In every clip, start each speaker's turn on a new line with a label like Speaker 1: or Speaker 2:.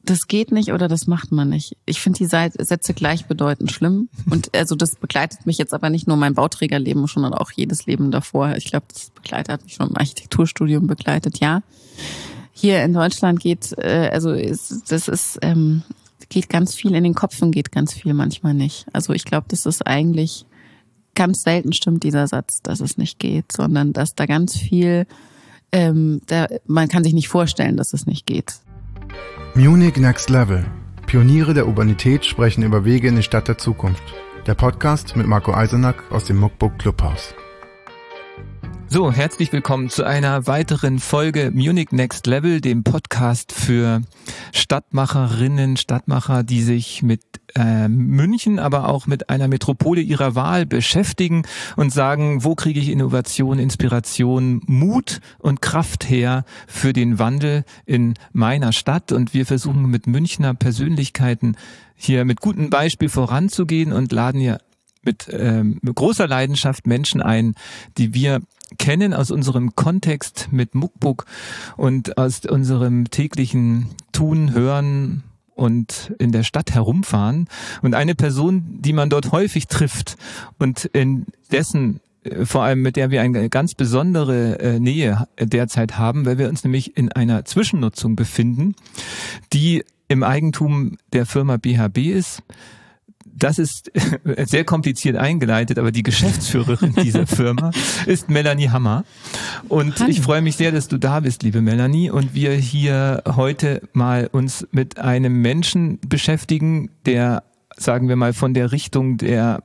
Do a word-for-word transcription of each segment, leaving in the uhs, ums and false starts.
Speaker 1: das geht nicht oder das macht man nicht. Ich finde die Sätze gleichbedeutend schlimm. Und also das begleitet mich jetzt aber nicht nur mein Bauträgerleben, sondern auch jedes Leben davor. Ich glaube, das begleitet hat mich schon im Architekturstudium begleitet, ja. Hier in Deutschland geht, äh, also ist, das ist, ähm, geht ganz viel in den Kopf und geht ganz viel manchmal nicht. Also ich glaube, das ist eigentlich ganz selten stimmt dieser Satz, dass es nicht geht, sondern dass da ganz viel, ähm, da, man kann sich nicht vorstellen, dass es nicht geht.
Speaker 2: Munich Next Level. Pioniere der Urbanität sprechen über Wege in die Stadt der Zukunft. Der Podcast mit Marco Eisenack aus dem Muckbook Clubhaus.
Speaker 3: So, herzlich willkommen zu einer weiteren Folge Munich Next Level, dem Podcast für Stadtmacherinnen, Stadtmacher, die sich mit äh, München, aber auch mit einer Metropole ihrer Wahl beschäftigen und sagen, wo kriege ich Innovation, Inspiration, Mut und Kraft her für den Wandel in meiner Stadt? Und wir versuchen mit Münchner Persönlichkeiten hier mit gutem Beispiel voranzugehen und laden hier mit, ähm, mit großer Leidenschaft Menschen ein, die wir kennen aus unserem Kontext mit Muckbook und aus unserem täglichen Tun, Hören und in der Stadt herumfahren. Und eine Person, die man dort häufig trifft und in dessen vor allem mit der wir eine ganz besondere Nähe derzeit haben, weil wir uns nämlich in einer Zwischennutzung befinden, die im Eigentum der Firma B H B ist. Das ist sehr kompliziert eingeleitet, aber die Geschäftsführerin dieser Firma ist Melanie Hammer. Und Hallo. Ich freue mich sehr, dass du da bist, liebe Melanie. Und wir hier heute mal uns mit einem Menschen beschäftigen, der, sagen wir mal, von der Richtung der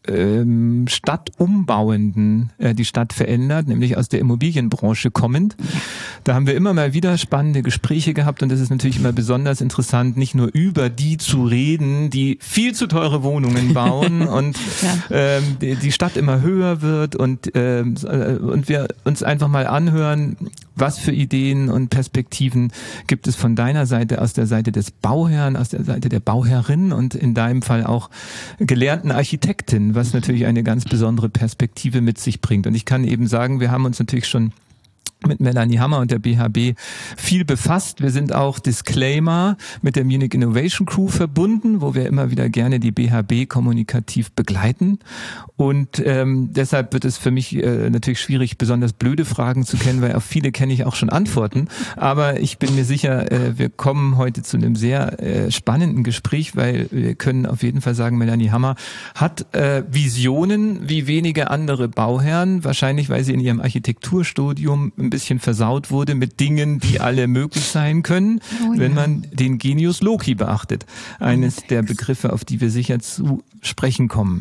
Speaker 3: ähm, Stadtumbauenden äh, die Stadt verändert, nämlich aus der Immobilienbranche kommend. Da haben wir immer mal wieder spannende Gespräche gehabt und das ist natürlich immer besonders interessant, nicht nur über die zu reden, die viel zu teure Wohnungen bauen und ja. ähm, die, die Stadt immer höher wird und, ähm, und wir uns einfach mal anhören, was für Ideen und Perspektiven gibt es von deiner Seite, aus der Seite des Bauherrn, aus der Seite der Bauherrin und in deinem Fall auch gelernten Architektin, was natürlich eine ganz besondere Perspektive mit sich bringt. Und ich kann eben sagen, wir haben uns natürlich schon mit Melanie Hammer und der B H B viel befasst. Wir sind auch Disclaimer mit der Munich Innovation Crew verbunden, wo wir immer wieder gerne die B H B kommunikativ begleiten. Und ähm, deshalb wird es für mich äh, natürlich schwierig, besonders blöde Fragen zu kennen, weil auf viele kenne ich auch schon Antworten. Aber ich bin mir sicher, äh, wir kommen heute zu einem sehr äh, spannenden Gespräch, weil wir können auf jeden Fall sagen, Melanie Hammer hat äh, Visionen wie wenige andere Bauherren, wahrscheinlich weil sie in ihrem Architekturstudium ein bisschen versaut wurde mit Dingen, die alle möglich sein können, oh ja. wenn man den Genius Loci beachtet. Eines der Begriffe, auf die wir sicher zu sprechen kommen.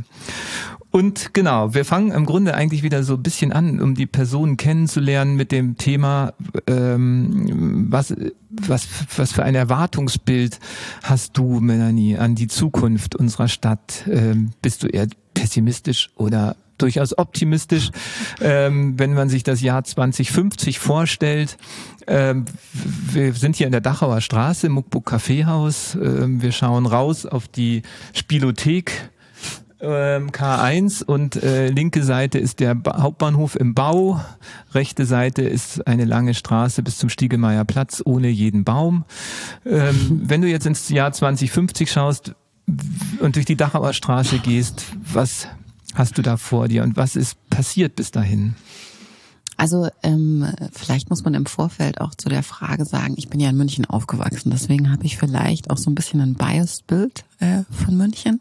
Speaker 3: Und genau, wir fangen im Grunde eigentlich wieder so ein bisschen an, um die Person kennenzulernen mit dem Thema, ähm, was, was, was für ein Erwartungsbild hast du, Melanie, an die Zukunft unserer Stadt? Ähm, bist du eher pessimistisch oder durchaus optimistisch, ähm, wenn man sich das Jahr zwanzig fünfzig vorstellt. Ähm, wir sind hier in der Dachauer Straße, Muckbook Kaffeehaus. Ähm, wir schauen raus auf die Spielothek ähm, K eins und äh, linke Seite ist der ba- Hauptbahnhof im Bau. Rechte Seite ist eine lange Straße bis zum Stiegelmeier Platz ohne jeden Baum. Ähm, wenn du jetzt ins Jahr zwanzig fünfzig schaust und durch die Dachauer Straße gehst, was hast du da vor dir und was ist passiert bis dahin?
Speaker 1: Also ähm, vielleicht muss man im Vorfeld auch zu der Frage sagen, ich bin ja in München aufgewachsen, deswegen habe ich vielleicht auch so ein bisschen ein Biased-Bild äh, von München.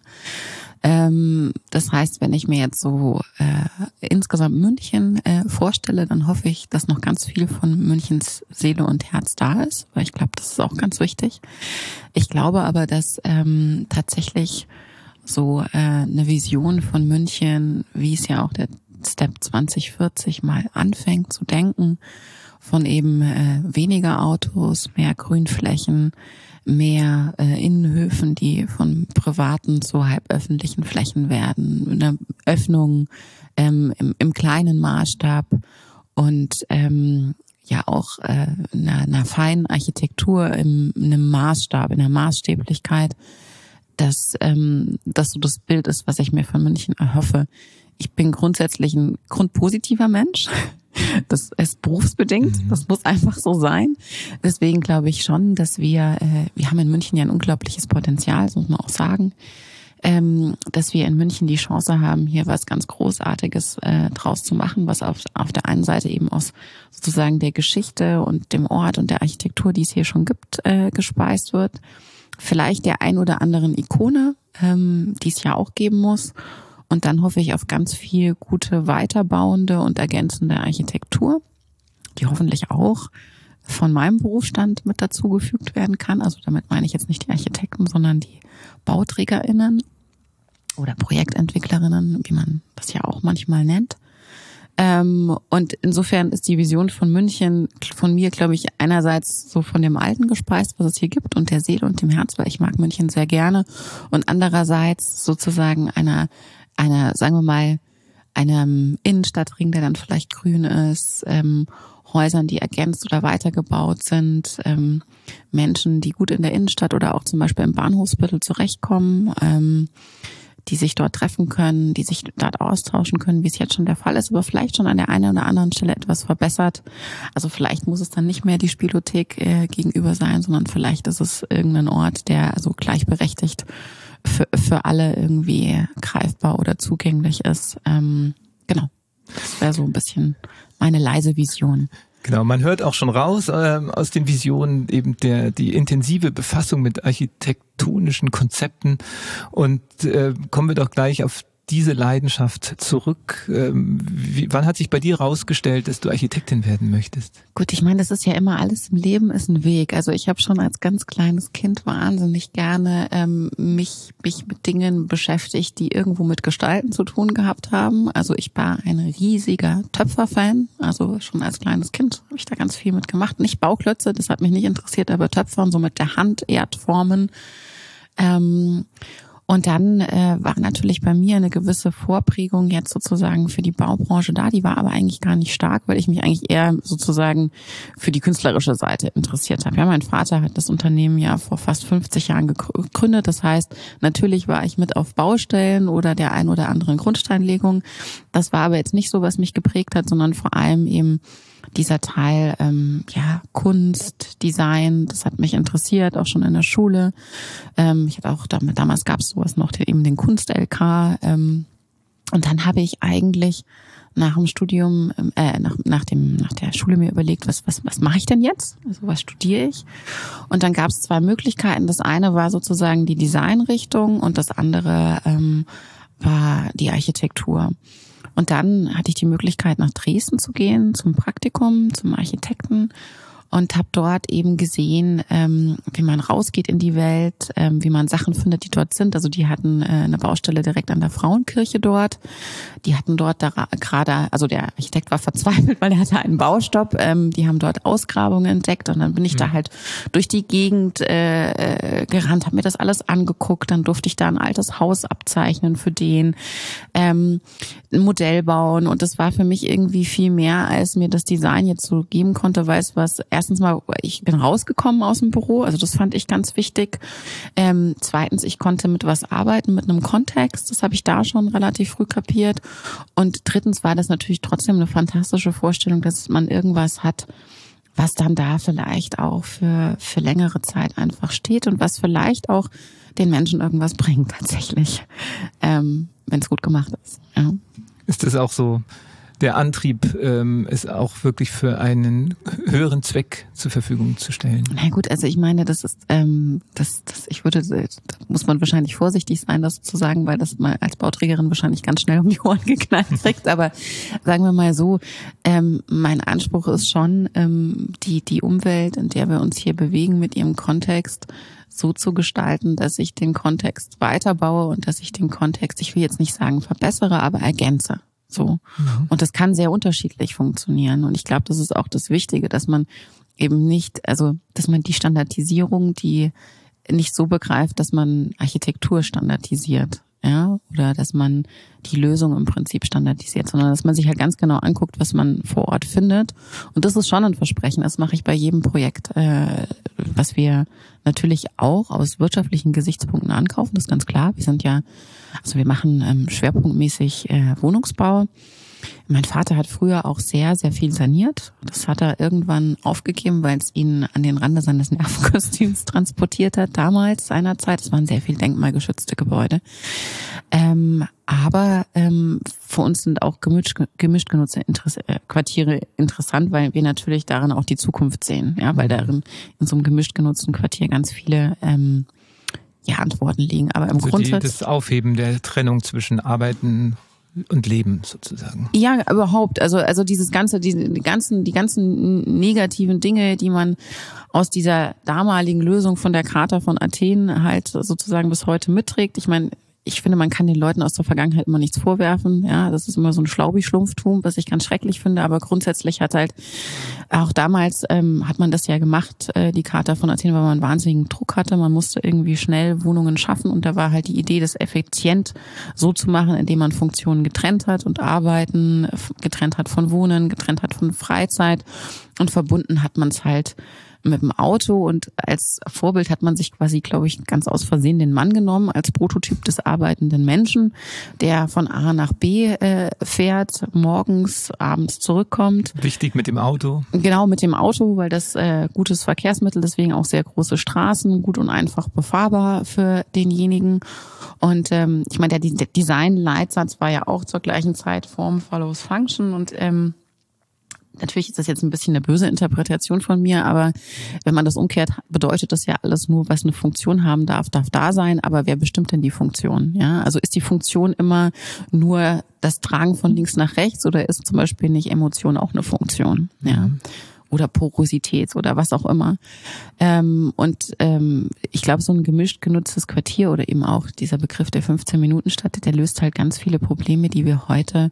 Speaker 1: Ähm, das heißt, wenn ich mir jetzt so äh, insgesamt München äh, vorstelle, dann hoffe ich, dass noch ganz viel von Münchens Seele und Herz da ist, weil ich glaube, das ist auch ganz wichtig. Ich glaube aber, dass ähm, tatsächlich so äh, eine Vision von München, wie es ja auch der Step zwanzig vierzig mal anfängt zu denken, von eben äh, weniger Autos, mehr Grünflächen, mehr äh, Innenhöfen, die von privaten zu halböffentlichen Flächen werden, eine Öffnung ähm, im, im kleinen Maßstab und ähm, ja auch äh, einer, einer feinen Architektur im, in einem Maßstab, in der Maßstäblichkeit, dass ähm, das so das Bild ist, was ich mir von München erhoffe. ich bin grundsätzlich ein grundpositiver Mensch. Das ist berufsbedingt, mhm. das muss einfach so sein. Deswegen glaube ich schon, dass wir, äh, wir haben in München ja ein unglaubliches Potenzial, das muss man auch sagen, ähm, dass wir in München die Chance haben, hier was ganz Großartiges äh, draus zu machen, was auf, auf der einen Seite eben aus sozusagen der Geschichte und dem Ort und der Architektur, die es hier schon gibt, äh, gespeist wird. Vielleicht der ein oder anderen Ikone, ähm, die es ja auch geben muss. Und dann hoffe ich auf ganz viel gute weiterbauende und ergänzende Architektur, die hoffentlich auch von meinem Berufsstand mit dazugefügt werden kann. Also damit meine ich jetzt nicht die Architekten, sondern die BauträgerInnen oder Projektentwicklerinnen, wie man das ja auch manchmal nennt. Und insofern ist die Vision von München von mir, glaube ich, einerseits so von dem Alten gespeist, was es hier gibt, und der Seele und dem Herz, weil ich mag München sehr gerne. Und andererseits sozusagen einer einer, sagen wir mal, einem Innenstadtring, der dann vielleicht grün ist, ähm, Häusern, die ergänzt oder weitergebaut sind, ähm, Menschen, die gut in der Innenstadt oder auch zum Beispiel im Bahnhofsviertel zurechtkommen, ähm, die sich dort treffen können, die sich dort austauschen können, wie es jetzt schon der Fall ist, aber vielleicht schon an der einen oder anderen Stelle etwas verbessert. Also vielleicht muss es dann nicht mehr die Spielothek äh, gegenüber sein, sondern vielleicht ist es irgendein Ort, der also gleichberechtigt für, für alle irgendwie greifbar oder zugänglich ist. Ähm, genau, das wäre so ein bisschen meine leise Vision.
Speaker 3: Genau, man hört auch schon raus äh, aus den Visionen eben der die intensive Befassung mit architektonischen Konzepten. Und äh, kommen wir doch gleich auf diese Leidenschaft zurück. Ähm, wie, wann hat sich bei dir rausgestellt, dass du Architektin werden möchtest?
Speaker 1: Gut, ich meine, das ist ja immer alles im Leben ist ein Weg. Also ich habe schon als ganz kleines Kind wahnsinnig gerne ähm, mich mich mit Dingen beschäftigt, die irgendwo mit Gestalten zu tun gehabt haben. Also ich war ein riesiger Töpferfan. Also schon als kleines Kind habe ich da ganz viel mit gemacht. Nicht Bauklötze, das hat mich nicht interessiert, aber Töpfern, so mit der Hand Erdformen. Ähm, Und dann äh, war natürlich bei mir eine gewisse Vorprägung jetzt sozusagen für die Baubranche da. Die war aber eigentlich gar nicht stark, weil ich mich eigentlich eher sozusagen für die künstlerische Seite interessiert habe. Ja, mein Vater hat das Unternehmen ja vor fast fünfzig Jahren gegründet. Das heißt, natürlich war ich mit auf Baustellen oder der ein oder anderen Grundsteinlegung. Das war aber jetzt nicht so, was mich geprägt hat, sondern vor allem eben dieser Teil, ähm, ja, Kunst, Design, das hat mich interessiert, auch schon in der Schule. Ähm, ich hatte auch, damit, damals gab es sowas noch, eben den Kunst-L K. Ähm, und dann habe ich eigentlich nach dem Studium, äh, nach, nach dem, nach der Schule mir überlegt, was, was, was mache ich denn jetzt? Also was studiere ich? Und dann gab es zwei Möglichkeiten. Das eine war sozusagen die Designrichtung und das andere ähm, war die Architektur. Und dann hatte ich die Möglichkeit, nach Dresden zu gehen, zum Praktikum, zum Architekten, und habe dort eben gesehen, ähm, wie man rausgeht in die Welt, ähm, wie man Sachen findet, die dort sind. Also die hatten äh, eine Baustelle direkt an der Frauenkirche dort. Die hatten dort da gerade, also der Architekt war verzweifelt, weil er hatte einen Baustopp. Ähm, die haben dort Ausgrabungen entdeckt, und dann bin ich mhm. da halt durch die Gegend äh, gerannt, habe mir das alles angeguckt. Dann durfte ich da ein altes Haus abzeichnen für den, ähm, ein Modell bauen, und das war für mich irgendwie viel mehr, als mir das Design jetzt so geben konnte, weil es was, erstens mal, ich bin rausgekommen aus dem Büro, also das fand ich ganz wichtig. Ähm, zweitens, ich konnte mit was arbeiten, mit einem Kontext, das habe ich da schon relativ früh kapiert. Und drittens war das natürlich trotzdem eine fantastische Vorstellung, dass man irgendwas hat, was dann da vielleicht auch für für längere Zeit einfach steht und was vielleicht auch den Menschen irgendwas bringt tatsächlich, ähm, wenn es gut gemacht ist. Ja.
Speaker 3: Ist das auch so der Antrieb, ähm, es auch wirklich für einen höheren Zweck zur Verfügung zu stellen?
Speaker 1: Na gut, also ich meine, das ist, ähm, das, das, ich würde, da muss man wahrscheinlich vorsichtig sein, das zu sagen, weil das mal als Bauträgerin wahrscheinlich ganz schnell um die Ohren geknallt kriegt. Aber sagen wir mal so, ähm, mein Anspruch ist schon, ähm, die die Umwelt, in der wir uns hier bewegen, mit ihrem Kontext so zu gestalten, dass ich den Kontext weiterbaue und dass ich den Kontext, ich will jetzt nicht sagen verbessere, aber ergänze. So. Mhm. Und das kann sehr unterschiedlich funktionieren. Und ich glaube, das ist auch das Wichtige, dass man eben nicht, also, dass man die Standardisierung, die nicht so begreift, dass man Architektur standardisiert. ja, oder dass man die Lösung im Prinzip standardisiert, sondern dass man sich halt ganz genau anguckt, was man vor Ort findet. Und das ist schon ein Versprechen. Das mache ich bei jedem Projekt, äh, was wir natürlich auch aus wirtschaftlichen Gesichtspunkten ankaufen. Das ist ganz klar. Wir sind ja, also wir machen ähm, schwerpunktmäßig äh, Wohnungsbau. Mein Vater hat früher auch sehr, sehr viel saniert. Das hat er irgendwann aufgegeben, weil es ihn an den Rande seines Nervenkostüms transportiert hat, damals, seinerzeit. Es waren sehr viel denkmalgeschützte Gebäude. Ähm, aber ähm, für uns sind auch gemischt, gemischt genutzte Interesse, äh, Quartiere interessant, weil wir natürlich darin auch die Zukunft sehen. Ja, weil darin in so einem gemischt genutzten Quartier ganz viele ähm, ja, Antworten liegen. Aber im
Speaker 3: also
Speaker 1: Grundsatz
Speaker 3: die, das Aufheben der Trennung zwischen Arbeiten und Leben sozusagen.
Speaker 1: Ja, überhaupt. Also also dieses ganze, die, die ganzen, die ganzen negativen Dinge, die man aus dieser damaligen Lösung von der Charta von Athen halt sozusagen bis heute mitträgt. Ich meine, ich finde, man kann den Leuten aus der Vergangenheit immer nichts vorwerfen. Ja, das ist immer so ein Schlaubi-Schlumpftum, was ich ganz schrecklich finde. Aber grundsätzlich hat halt auch damals ähm, hat man das ja gemacht, äh, die Charta von Athen, weil man einen wahnsinnigen Druck hatte. Man musste irgendwie schnell Wohnungen schaffen und da war halt die Idee, das effizient so zu machen, indem man Funktionen getrennt hat und Arbeiten getrennt hat von Wohnen, getrennt hat von Freizeit und verbunden hat man es halt mit dem Auto und als Vorbild hat man sich quasi, glaube ich, ganz aus Versehen den Mann genommen als Prototyp des arbeitenden Menschen, der von A nach B äh, fährt, morgens, abends zurückkommt.
Speaker 3: Wichtig mit dem Auto.
Speaker 1: Genau, mit dem Auto, weil das äh, gutes Verkehrsmittel, deswegen auch sehr große Straßen, gut und einfach befahrbar für denjenigen. Und ähm, ich meine, der, der Design-Leitsatz war ja auch zur gleichen Zeit Form follows Function und ähm, natürlich ist das jetzt ein bisschen eine böse Interpretation von mir, aber wenn man das umkehrt, bedeutet das ja alles nur, was eine Funktion haben darf, darf da sein, aber wer bestimmt denn die Funktion? Ja, also ist die Funktion immer nur das Tragen von links nach rechts oder ist zum Beispiel nicht Emotion auch eine Funktion? Ja. Oder Porosität oder was auch immer. Ähm, und ähm, ich glaube, so ein gemischt genutztes Quartier oder eben auch dieser Begriff der fünfzehn-Minuten-Stadt, der löst halt ganz viele Probleme, die wir heute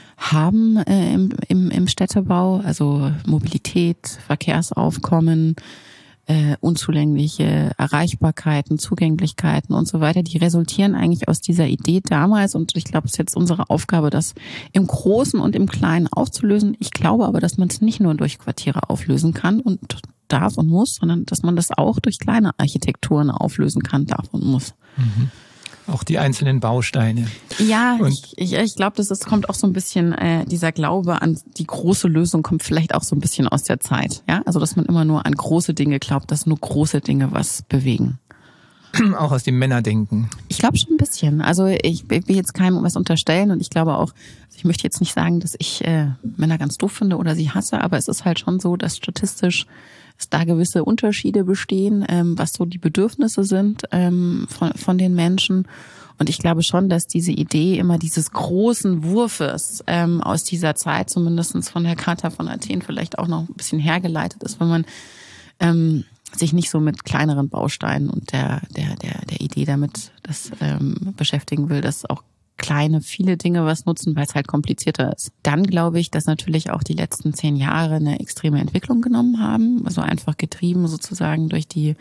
Speaker 1: haben äh, im, im, im Städtebau, also Mobilität, Verkehrsaufkommen, äh, unzulängliche Erreichbarkeiten, Zugänglichkeiten und so weiter, die resultieren eigentlich aus dieser Idee damals und ich glaube, es ist jetzt unsere Aufgabe, das im Großen und im Kleinen aufzulösen. Ich glaube aber, dass man es nicht nur durch Quartiere auflösen kann und darf und muss, sondern dass man das auch durch kleine Architekturen auflösen kann, darf und muss.
Speaker 3: Mhm. Auch die einzelnen Bausteine.
Speaker 1: Ja,
Speaker 3: und
Speaker 1: ich, ich, ich glaube, das ist, kommt auch so ein bisschen, äh, dieser Glaube an die große Lösung kommt vielleicht auch so ein bisschen aus der Zeit. Ja, also dass man immer nur an große Dinge glaubt, dass nur große Dinge was bewegen.
Speaker 3: Auch aus dem Männerdenken.
Speaker 1: Ich glaube schon ein bisschen. Also ich will jetzt keinem was unterstellen und ich glaube auch, also ich möchte jetzt nicht sagen, dass ich äh, Männer ganz doof finde oder sie hasse, aber es ist halt schon so, dass statistisch dass da gewisse Unterschiede bestehen, ähm, was so die Bedürfnisse sind ähm, von, von den Menschen. Und ich glaube schon, dass diese Idee immer dieses großen Wurfes ähm, aus dieser Zeit, zumindest von der Charta von Athen, vielleicht auch noch ein bisschen hergeleitet ist, wenn man ähm, sich nicht so mit kleineren Bausteinen und der der der der Idee damit das ähm, beschäftigen will, dass auch kleine, viele Dinge was nutzen, weil es halt komplizierter ist. Dann glaube ich, dass natürlich auch die letzten zehn Jahre eine extreme Entwicklung genommen haben, also einfach getrieben sozusagen durch die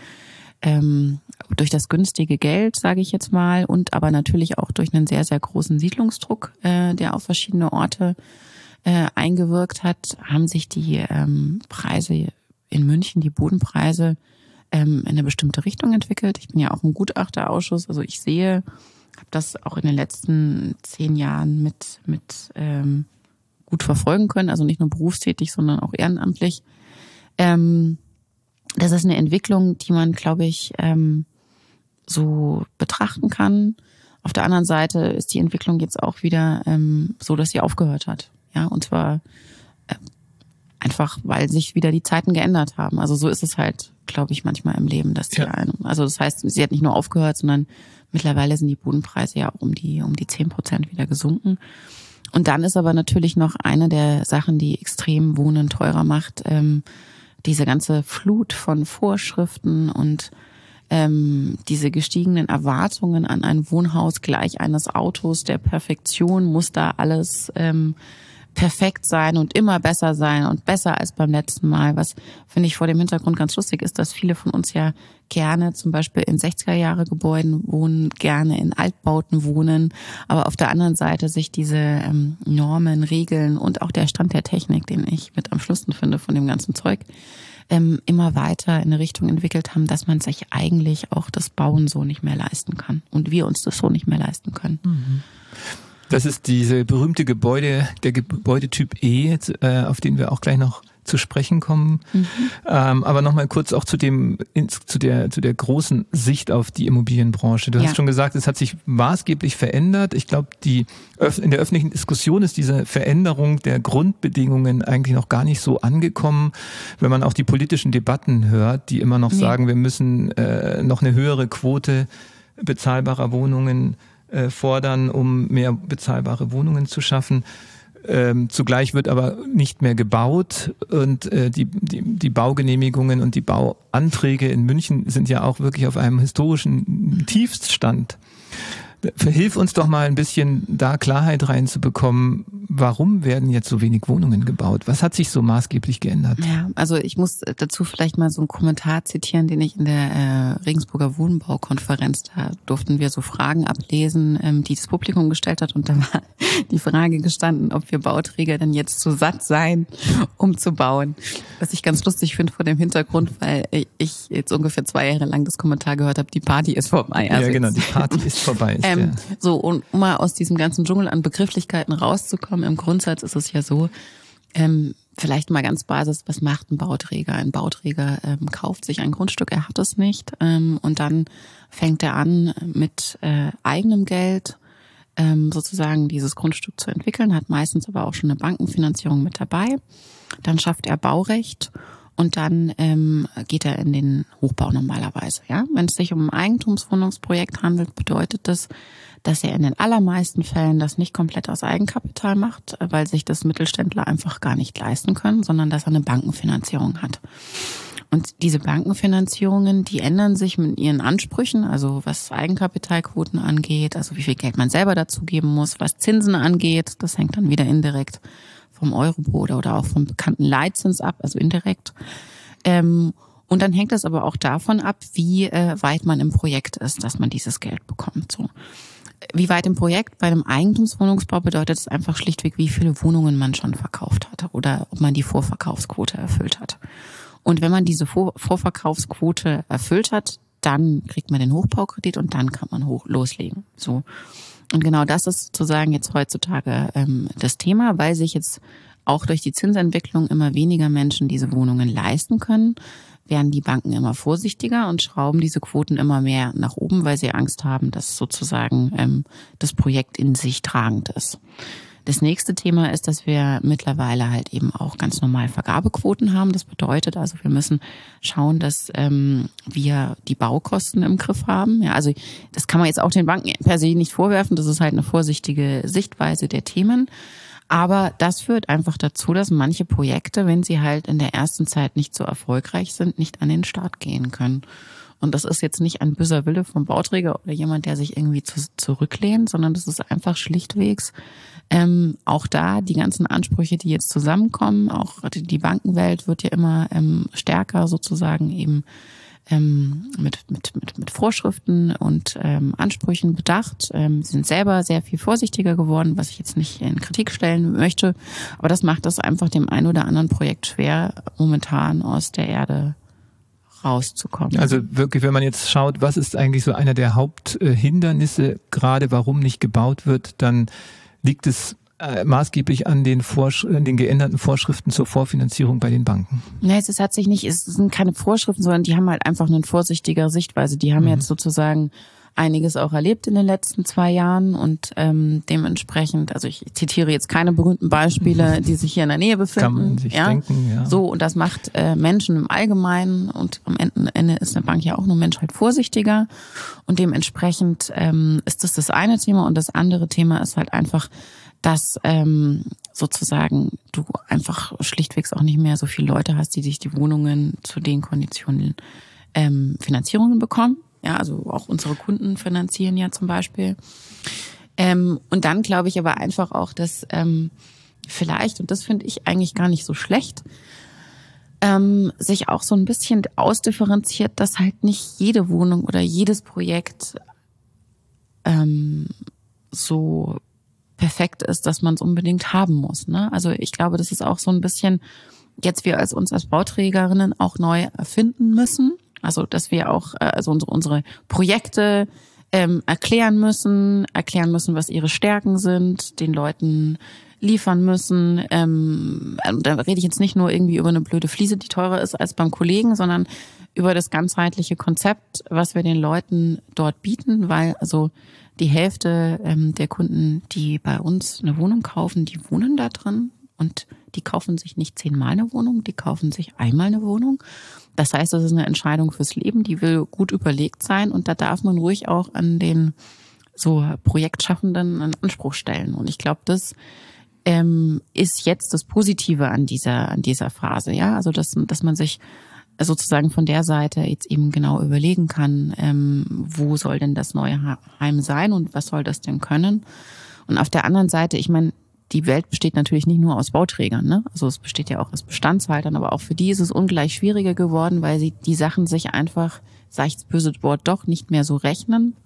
Speaker 1: ähm, durch das günstige Geld, sage ich jetzt mal, und aber natürlich auch durch einen sehr, sehr großen Siedlungsdruck, äh, der auf verschiedene Orte äh, eingewirkt hat, haben sich die ähm, Preise in München, die Bodenpreise, ähm, in eine bestimmte Richtung entwickelt. Ich bin ja auch im Gutachterausschuss, also ich sehe, habe das auch in den letzten zehn Jahren mit mit ähm, gut verfolgen können, also nicht nur berufstätig, sondern auch ehrenamtlich. Ähm, das ist eine Entwicklung, die man, glaube ich, ähm, so betrachten kann. Auf der anderen Seite ist die Entwicklung jetzt auch wieder ähm, so, dass sie aufgehört hat. Ja, und zwar äh, einfach, weil sich wieder die Zeiten geändert haben. Also so ist es halt, glaube ich, manchmal im Leben, dass die
Speaker 3: ja.
Speaker 1: eine, also das heißt, sie hat nicht nur aufgehört, sondern mittlerweile sind die Bodenpreise ja auch um die um die zehn Prozent wieder gesunken. Und dann ist aber natürlich noch eine der Sachen, die extrem Wohnen teurer macht, ähm, diese ganze Flut von Vorschriften und ähm, diese gestiegenen Erwartungen an ein Wohnhaus gleich eines Autos der Perfektion muss da alles ähm, perfekt sein und immer besser sein und besser als beim letzten Mal. Was, finde ich, vor dem Hintergrund ganz lustig ist, dass viele von uns ja gerne zum Beispiel in sechziger-Jahre-Gebäuden wohnen, gerne in Altbauten wohnen, aber auf der anderen Seite sich diese ähm, Normen, Regeln und auch der Stand der Technik, den ich mit am schlimmsten finde von dem ganzen Zeug, ähm, immer weiter in eine Richtung entwickelt haben, dass man sich eigentlich auch das Bauen so nicht mehr leisten kann und wir uns das so nicht mehr leisten können.
Speaker 3: Mhm. Das ist diese berühmte Gebäude, der Gebäudetyp E, äh, auf den wir auch gleich noch zu sprechen kommen. Mhm. Ähm, aber nochmal kurz auch zu dem, zu der, zu der großen Sicht auf die Immobilienbranche. Du ja. hast schon gesagt, es hat sich maßgeblich verändert. Ich glaube, die, in der öffentlichen Diskussion ist diese Veränderung der Grundbedingungen eigentlich noch gar nicht so angekommen. Wenn man auch die politischen Debatten hört, die immer noch nee. sagen, wir müssen äh, noch eine höhere Quote bezahlbarer Wohnungen fordern, um mehr bezahlbare Wohnungen zu schaffen. Ähm, zugleich wird aber nicht mehr gebaut und äh, die, die, die Baugenehmigungen und die Bauanträge in München sind ja auch wirklich auf einem historischen Tiefststand. Verhilf uns doch mal ein bisschen da Klarheit reinzubekommen, warum werden jetzt so wenig Wohnungen gebaut? Was hat sich so maßgeblich geändert?
Speaker 1: Ja, also ich muss dazu vielleicht mal so einen Kommentar zitieren, den ich in der äh, Regensburger Wohnbaukonferenz, da durften wir so Fragen ablesen, ähm, die das Publikum gestellt hat und da war die Frage gestanden, ob wir Bauträger denn jetzt zu satt seien, um zu bauen. Was ich ganz lustig finde vor dem Hintergrund, weil ich jetzt ungefähr zwei Jahre lang das Kommentar gehört habe, die Party ist vorbei. Also
Speaker 3: ja, genau, die Party ist vorbei. Ist
Speaker 1: ähm, so, und um mal aus diesem ganzen Dschungel an Begrifflichkeiten rauszukommen, im Grundsatz ist es ja so, ähm, vielleicht mal ganz Basis, was macht ein Bauträger? Ein Bauträger ähm, kauft sich ein Grundstück, er hat es nicht ähm, und dann fängt er an mit äh, eigenem Geld ähm, sozusagen dieses Grundstück zu entwickeln, hat meistens aber auch schon eine Bankenfinanzierung mit dabei. Dann schafft er Baurecht und dann ähm, geht er in den Hochbau normalerweise. Ja, wenn es sich um ein Eigentumswohnungsprojekt handelt, bedeutet das, dass er in den allermeisten Fällen das nicht komplett aus Eigenkapital macht, weil sich das Mittelständler einfach gar nicht leisten können, sondern dass er eine Bankenfinanzierung hat. Und diese Bankenfinanzierungen, die ändern sich mit ihren Ansprüchen, also was Eigenkapitalquoten angeht, also wie viel Geld man selber dazu geben muss, was Zinsen angeht, das hängt dann wieder indirekt vom Euribor oder auch vom bekannten Leitzins ab, also indirekt. Ähm, und dann hängt das aber auch davon ab, wie äh, weit man im Projekt ist, dass man dieses Geld bekommt. So. Wie weit im Projekt? Bei einem Eigentumswohnungsbau bedeutet es einfach schlichtweg, wie viele Wohnungen man schon verkauft hat oder ob man die Vorverkaufsquote erfüllt hat. Und wenn man diese Vor- Vorverkaufsquote erfüllt hat, dann kriegt man den Hochbaukredit und dann kann man hoch loslegen. So. Und genau das ist sozusagen jetzt heutzutage ähm, das Thema, weil sich jetzt auch durch die Zinsentwicklung immer weniger Menschen diese Wohnungen leisten können, werden die Banken immer vorsichtiger und schrauben diese Quoten immer mehr nach oben, weil sie Angst haben, dass sozusagen ähm, das Projekt in sich tragend ist. Das nächste Thema ist, dass wir mittlerweile halt eben auch ganz normal Vergabequoten haben. Das bedeutet also, wir müssen schauen, dass ähm, wir die Baukosten im Griff haben. Ja, also das kann man jetzt auch den Banken per se nicht vorwerfen. Das ist halt eine vorsichtige Sichtweise der Themen. Aber das führt einfach dazu, dass manche Projekte, wenn sie halt in der ersten Zeit nicht so erfolgreich sind, nicht an den Start gehen können. Und das ist jetzt nicht ein böser Wille vom Bauträger oder jemand, der sich irgendwie zu, zurücklehnt, sondern das ist einfach schlichtwegs ähm, auch da die ganzen Ansprüche, die jetzt zusammenkommen. Auch die Bankenwelt wird ja immer ähm, stärker sozusagen eben ähm, mit, mit, mit, mit Vorschriften und ähm, Ansprüchen bedacht. Ähm, sie sind selber sehr viel vorsichtiger geworden, was ich jetzt nicht in Kritik stellen möchte. Aber das macht es einfach dem ein oder anderen Projekt schwer, momentan aus der Erde rauszukommen.
Speaker 3: Also wirklich, wenn man jetzt schaut, was ist eigentlich so einer der Haupthindernisse, gerade warum nicht gebaut wird, dann liegt es äh, maßgeblich an den, Vorsch- an den geänderten Vorschriften zur Vorfinanzierung bei den Banken.
Speaker 1: Nee, es hat sich nicht, es sind keine Vorschriften, sondern die haben halt einfach eine vorsichtigere Sichtweise. Die haben mhm. jetzt sozusagen einiges auch erlebt in den letzten zwei Jahren und ähm, dementsprechend, also ich zitiere jetzt keine berühmten Beispiele, die sich hier in der Nähe befinden.
Speaker 3: Kann man sich
Speaker 1: ja?
Speaker 3: denken, ja.
Speaker 1: So, und das macht äh, Menschen im Allgemeinen und am Ende ist eine Bank ja auch nur Mensch halt vorsichtiger und dementsprechend ähm, ist das das eine Thema und das andere Thema ist halt einfach, dass ähm, sozusagen du einfach schlichtwegs auch nicht mehr so viele Leute hast, die sich die Wohnungen zu den Konditionen ähm, Finanzierungen bekommen. Ja, also auch unsere Kunden finanzieren ja zum Beispiel. Ähm, und dann glaube ich aber einfach auch, dass ähm, vielleicht, und das finde ich eigentlich gar nicht so schlecht, ähm, sich auch so ein bisschen ausdifferenziert, dass halt nicht jede Wohnung oder jedes Projekt ähm, so perfekt ist, dass man es unbedingt haben muss. Ne? Also ich glaube, das ist auch so ein bisschen, jetzt wir als uns als Bauträgerinnen auch neu erfinden müssen. Also dass wir auch also unsere, unsere Projekte ähm, erklären müssen, erklären müssen, was ihre Stärken sind, den Leuten liefern müssen. Ähm, da rede ich jetzt nicht nur irgendwie über eine blöde Fliese, die teurer ist als beim Kollegen, sondern über das ganzheitliche Konzept, was wir den Leuten dort bieten, weil also die Hälfte ähm, der Kunden, die bei uns eine Wohnung kaufen, die wohnen da drin und die kaufen sich nicht zehnmal eine Wohnung, die kaufen sich einmal eine Wohnung. Das heißt, das ist eine Entscheidung fürs Leben, die will gut überlegt sein und da darf man ruhig auch an den so Projektschaffenden einen Anspruch stellen. Und ich glaube, das ähm, ist jetzt das Positive an dieser an dieser Phase, ja, also dass dass man sich sozusagen von der Seite jetzt eben genau überlegen kann, ähm, wo soll denn das neue Heim sein und was soll das denn können? Und auf der anderen Seite, ich meine, die Welt besteht natürlich nicht nur aus Bauträgern, ne? Also es besteht ja auch aus Bestandshaltern, aber auch für die ist es ungleich schwieriger geworden, weil sie die Sachen sich einfach, sag ich das böse Wort, doch nicht mehr so rechnen.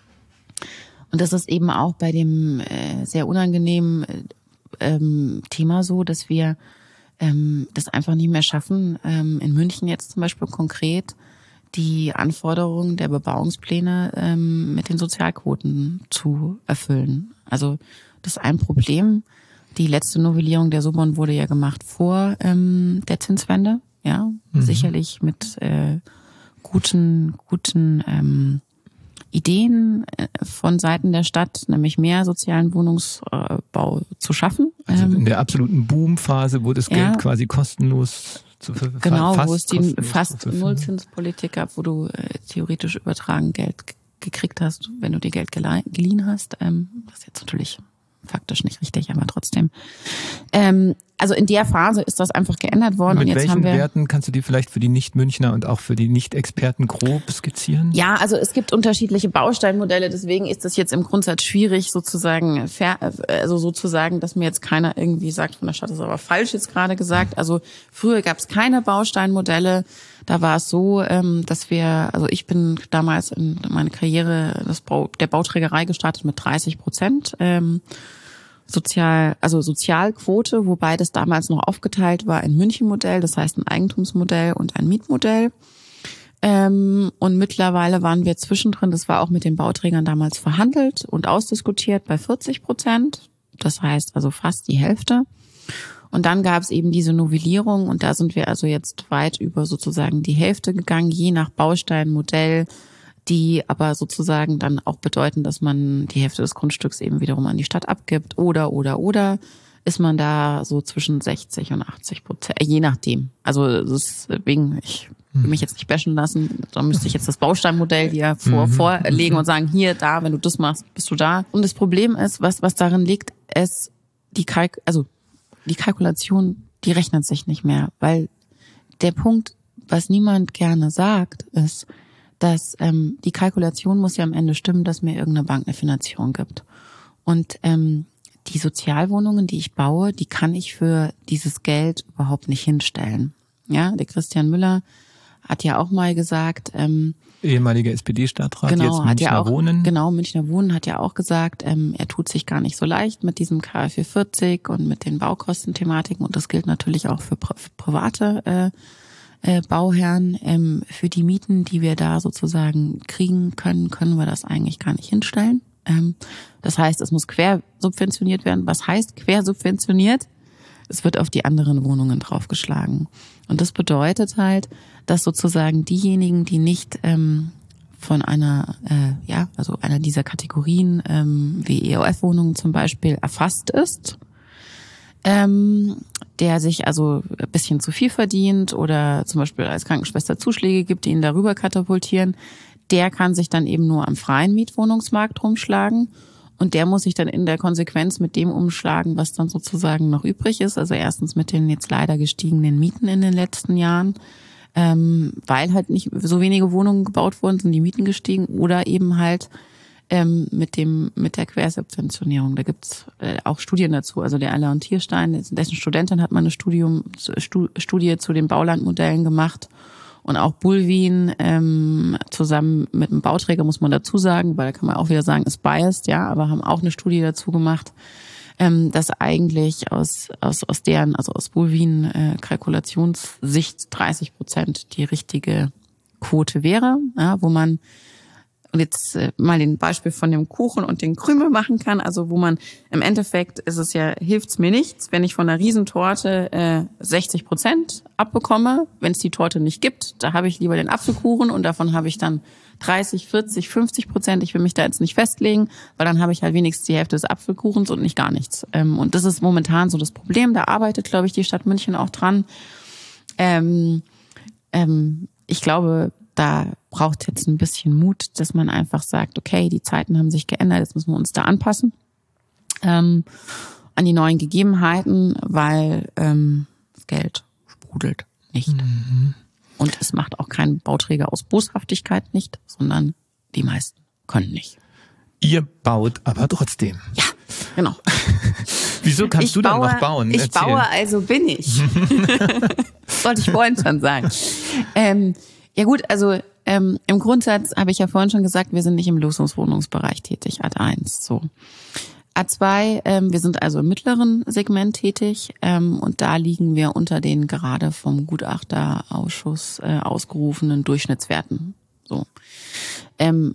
Speaker 1: Und das ist eben auch bei dem äh, sehr unangenehmen ähm, Thema so, dass wir ähm, das einfach nicht mehr schaffen, ähm, in München jetzt zum Beispiel konkret die Anforderungen der Bebauungspläne ähm, mit den Sozialquoten zu erfüllen. Also das ist ein Problem. Die letzte Novellierung der Sobon wurde ja gemacht vor ähm, der Zinswende, ja, mhm. sicherlich mit äh, guten, guten ähm, Ideen von Seiten der Stadt, nämlich mehr sozialen Wohnungsbau zu schaffen.
Speaker 3: Also in der absoluten Boomphase, wo das Geld ja. quasi kostenlos zu verfügen
Speaker 1: Genau,
Speaker 3: fast
Speaker 1: wo es die fast Nullzinspolitik gab, wo du äh, theoretisch übertragen Geld g- gekriegt hast, wenn du dir Geld gele- geliehen hast. Ähm, das ist jetzt natürlich faktisch nicht richtig, aber trotzdem. Ähm, also in der Phase ist das einfach geändert worden.
Speaker 3: Mit
Speaker 1: und jetzt
Speaker 3: welchen
Speaker 1: haben wir,
Speaker 3: Werten kannst du die vielleicht für die Nicht-Münchner und auch für die Nicht-Experten grob skizzieren?
Speaker 1: Ja, also es gibt unterschiedliche Bausteinmodelle, deswegen ist das jetzt im Grundsatz schwierig, sozusagen, also sozusagen, dass mir jetzt keiner irgendwie sagt, von der Stadt ist aber falsch jetzt gerade gesagt. Also früher gab es keine Bausteinmodelle. Da war es so, dass wir, also ich bin damals in meine Karriere des Bau, der Bauträgerei gestartet mit dreißig Prozent. Ähm, Sozial, also Sozialquote, wobei das damals noch aufgeteilt war in München-Modell, das heißt ein Eigentumsmodell und ein Mietmodell. Ähm, und mittlerweile waren wir zwischendrin, das war auch mit den Bauträgern damals verhandelt und ausdiskutiert bei vierzig Prozent. Das heißt also fast die Hälfte. Und dann gab es eben diese Novellierung und da sind wir also jetzt weit über sozusagen die Hälfte gegangen, je nach Bausteinmodell, die aber sozusagen dann auch bedeuten, dass man die Hälfte des Grundstücks eben wiederum an die Stadt abgibt oder, oder, oder ist man da so zwischen sechzig und achtzig Prozent, je nachdem. Also deswegen, ich will mich jetzt nicht bashen lassen, da müsste ich jetzt das Bausteinmodell hier vor, mhm. vorlegen und sagen, hier, da, wenn du das machst, bist du da. Und das Problem ist, was, was darin liegt, ist die Kalk, also die Kalkulation, die rechnet sich nicht mehr, weil der Punkt, was niemand gerne sagt, ist, dass ähm, die Kalkulation muss ja am Ende stimmen, dass mir irgendeine Bank eine Finanzierung gibt. Und ähm, die Sozialwohnungen, die ich baue, die kann ich für dieses Geld überhaupt nicht hinstellen. Ja, der Christian Müller hat ja auch mal gesagt, ähm,
Speaker 3: ehemaliger S P D-Stadtrat,
Speaker 1: genau,
Speaker 3: jetzt Münchner
Speaker 1: hat ja auch,
Speaker 3: Wohnen.
Speaker 1: Genau, Münchner Wohnen hat ja auch gesagt, ähm, er tut sich gar nicht so leicht mit diesem K f vierzig und mit den Baukostenthematiken und das gilt natürlich auch für, pri- für private äh, Äh, Bauherren, ähm, für die Mieten, die wir da sozusagen kriegen können, können wir das eigentlich gar nicht hinstellen. Ähm, das heißt, es muss quersubventioniert werden. Was heißt quersubventioniert? Es wird auf die anderen Wohnungen draufgeschlagen. Und das bedeutet halt, dass sozusagen diejenigen, die nicht ähm, von einer, äh, ja, also einer dieser Kategorien ähm, wie E O F-Wohnungen zum Beispiel erfasst ist, ähm, der sich also ein bisschen zu viel verdient oder zum Beispiel als Krankenschwester Zuschläge gibt, die ihn darüber katapultieren, der kann sich dann eben nur am freien Mietwohnungsmarkt rumschlagen und der muss sich dann in der Konsequenz mit dem umschlagen, was dann sozusagen noch übrig ist. Also erstens mit den jetzt leider gestiegenen Mieten in den letzten Jahren, ähm, weil halt nicht so wenige Wohnungen gebaut wurden, sind die Mieten gestiegen oder eben halt ähm, mit dem mit der Quersubventionierung. Da gibt's äh, auch Studien dazu. Also der Alain Tierstein, dessen Studentin hat mal eine Studium, Studie zu den Baulandmodellen gemacht. Und auch Bulwin ähm, zusammen mit einem Bauträger, muss man dazu sagen, weil da kann man auch wieder sagen, ist biased, ja, aber haben auch eine Studie dazu gemacht, ähm, dass eigentlich aus aus aus deren, also aus Bulwin äh, Kalkulationssicht dreißig Prozent die richtige Quote wäre, ja, wo man und jetzt äh, mal den Beispiel von dem Kuchen und den Krümel machen kann, also wo man im Endeffekt ist es ja, hilft's mir nichts, wenn ich von einer Riesentorte äh, sechzig Prozent abbekomme, wenn es die Torte nicht gibt, da habe ich lieber den Apfelkuchen und davon habe ich dann dreißig, vierzig, fünfzig Prozent, ich will mich da jetzt nicht festlegen, weil dann habe ich halt wenigstens die Hälfte des Apfelkuchens und nicht gar nichts. Ähm, und das ist momentan so das Problem, da arbeitet, glaube ich, die Stadt München auch dran. Ähm, ähm, ich glaube, da braucht es jetzt ein bisschen Mut, dass man einfach sagt, okay, die Zeiten haben sich geändert, jetzt müssen wir uns da anpassen ähm, an die neuen Gegebenheiten, weil ähm, das Geld sprudelt nicht. Mhm. Und es macht auch kein Bauträger aus Boshaftigkeit nicht, sondern die meisten können nicht.
Speaker 3: Ihr baut aber trotzdem.
Speaker 1: Ja, genau.
Speaker 3: Wieso kannst
Speaker 1: ich
Speaker 3: du
Speaker 1: baue,
Speaker 3: dann noch bauen?
Speaker 1: Ich
Speaker 3: Erzähl.
Speaker 1: baue, also bin ich. Das wollte ich vorhin schon sagen. Ähm, ja gut, also ähm, im Grundsatz habe ich ja vorhin schon gesagt, wir sind nicht im Luxuswohnungsbereich tätig, Ad eins. So. Ad zwei, ähm, wir sind also im mittleren Segment tätig ähm, und da liegen wir unter den gerade vom Gutachterausschuss äh, ausgerufenen Durchschnittswerten. So. Ähm,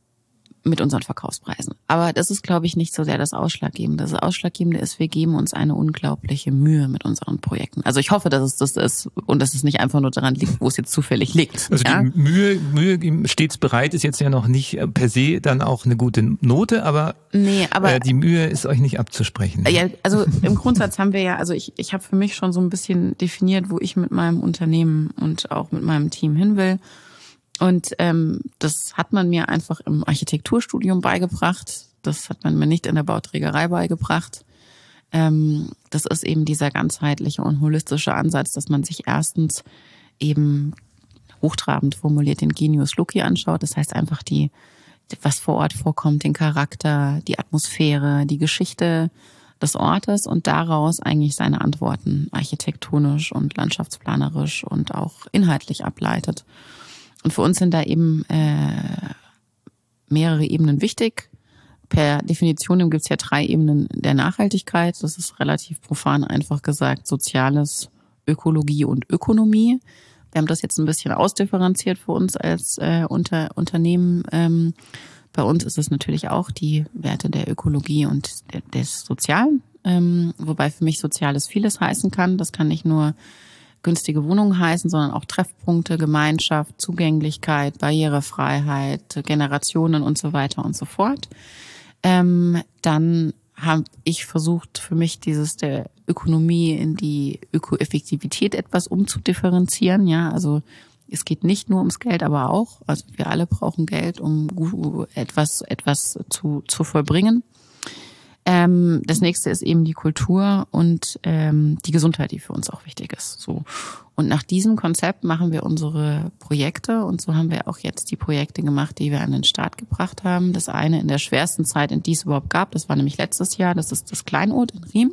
Speaker 1: mit unseren Verkaufspreisen. Aber das ist, glaube ich, nicht so sehr das Ausschlaggebende. Das Ausschlaggebende ist, wir geben uns eine unglaubliche Mühe mit unseren Projekten. Also ich hoffe, dass es das ist und dass es nicht einfach nur daran liegt, wo es jetzt zufällig liegt.
Speaker 3: Also
Speaker 1: ja?
Speaker 3: die Mühe, Mühe stets bereit ist jetzt ja noch nicht per se dann auch eine gute Note, aber,
Speaker 1: nee, aber
Speaker 3: äh, die Mühe ist euch nicht abzusprechen.
Speaker 1: Ja, also im Grundsatz haben wir ja, also ich, ich habe für mich schon so ein bisschen definiert, wo ich mit meinem Unternehmen und auch mit meinem Team hin will. Und ähm, das hat man mir einfach im Architekturstudium beigebracht. Das hat man mir nicht in der Bauträgerei beigebracht. Ähm, das ist eben dieser ganzheitliche und holistische Ansatz, dass man sich erstens eben hochtrabend formuliert den Genius Loci anschaut. Das heißt einfach die, was vor Ort vorkommt, den Charakter, die Atmosphäre, die Geschichte des Ortes und daraus eigentlich seine Antworten architektonisch und landschaftsplanerisch und auch inhaltlich ableitet. Und für uns sind da eben äh, mehrere Ebenen wichtig. Per Definition gibt es ja drei Ebenen der Nachhaltigkeit. Das ist relativ profan einfach gesagt Soziales, Ökologie und Ökonomie. Wir haben das jetzt ein bisschen ausdifferenziert für uns als äh, unter, Unternehmen. Ähm, bei uns ist es natürlich auch die Werte der Ökologie und der, des Sozialen. Ähm, wobei für mich Soziales vieles heißen kann. Das kann nicht nur günstige Wohnungen heißen, sondern auch Treffpunkte, Gemeinschaft, Zugänglichkeit, Barrierefreiheit, Generationen und so weiter und so fort. Ähm, dann habe ich versucht, für mich dieses der Ökonomie in die Ökoeffektivität etwas umzudifferenzieren. Ja, also es geht nicht nur ums Geld, aber auch. Also wir alle brauchen Geld, um etwas etwas zu zu vollbringen. Ähm, das nächste ist eben die Kultur und ähm, die Gesundheit, die für uns auch wichtig ist. So. Und nach diesem Konzept machen wir unsere Projekte und so haben wir auch jetzt die Projekte gemacht, die wir an den Start gebracht haben. Das eine in der schwersten Zeit, in die es überhaupt gab, das war nämlich letztes Jahr, das ist das Kleinod in Riem,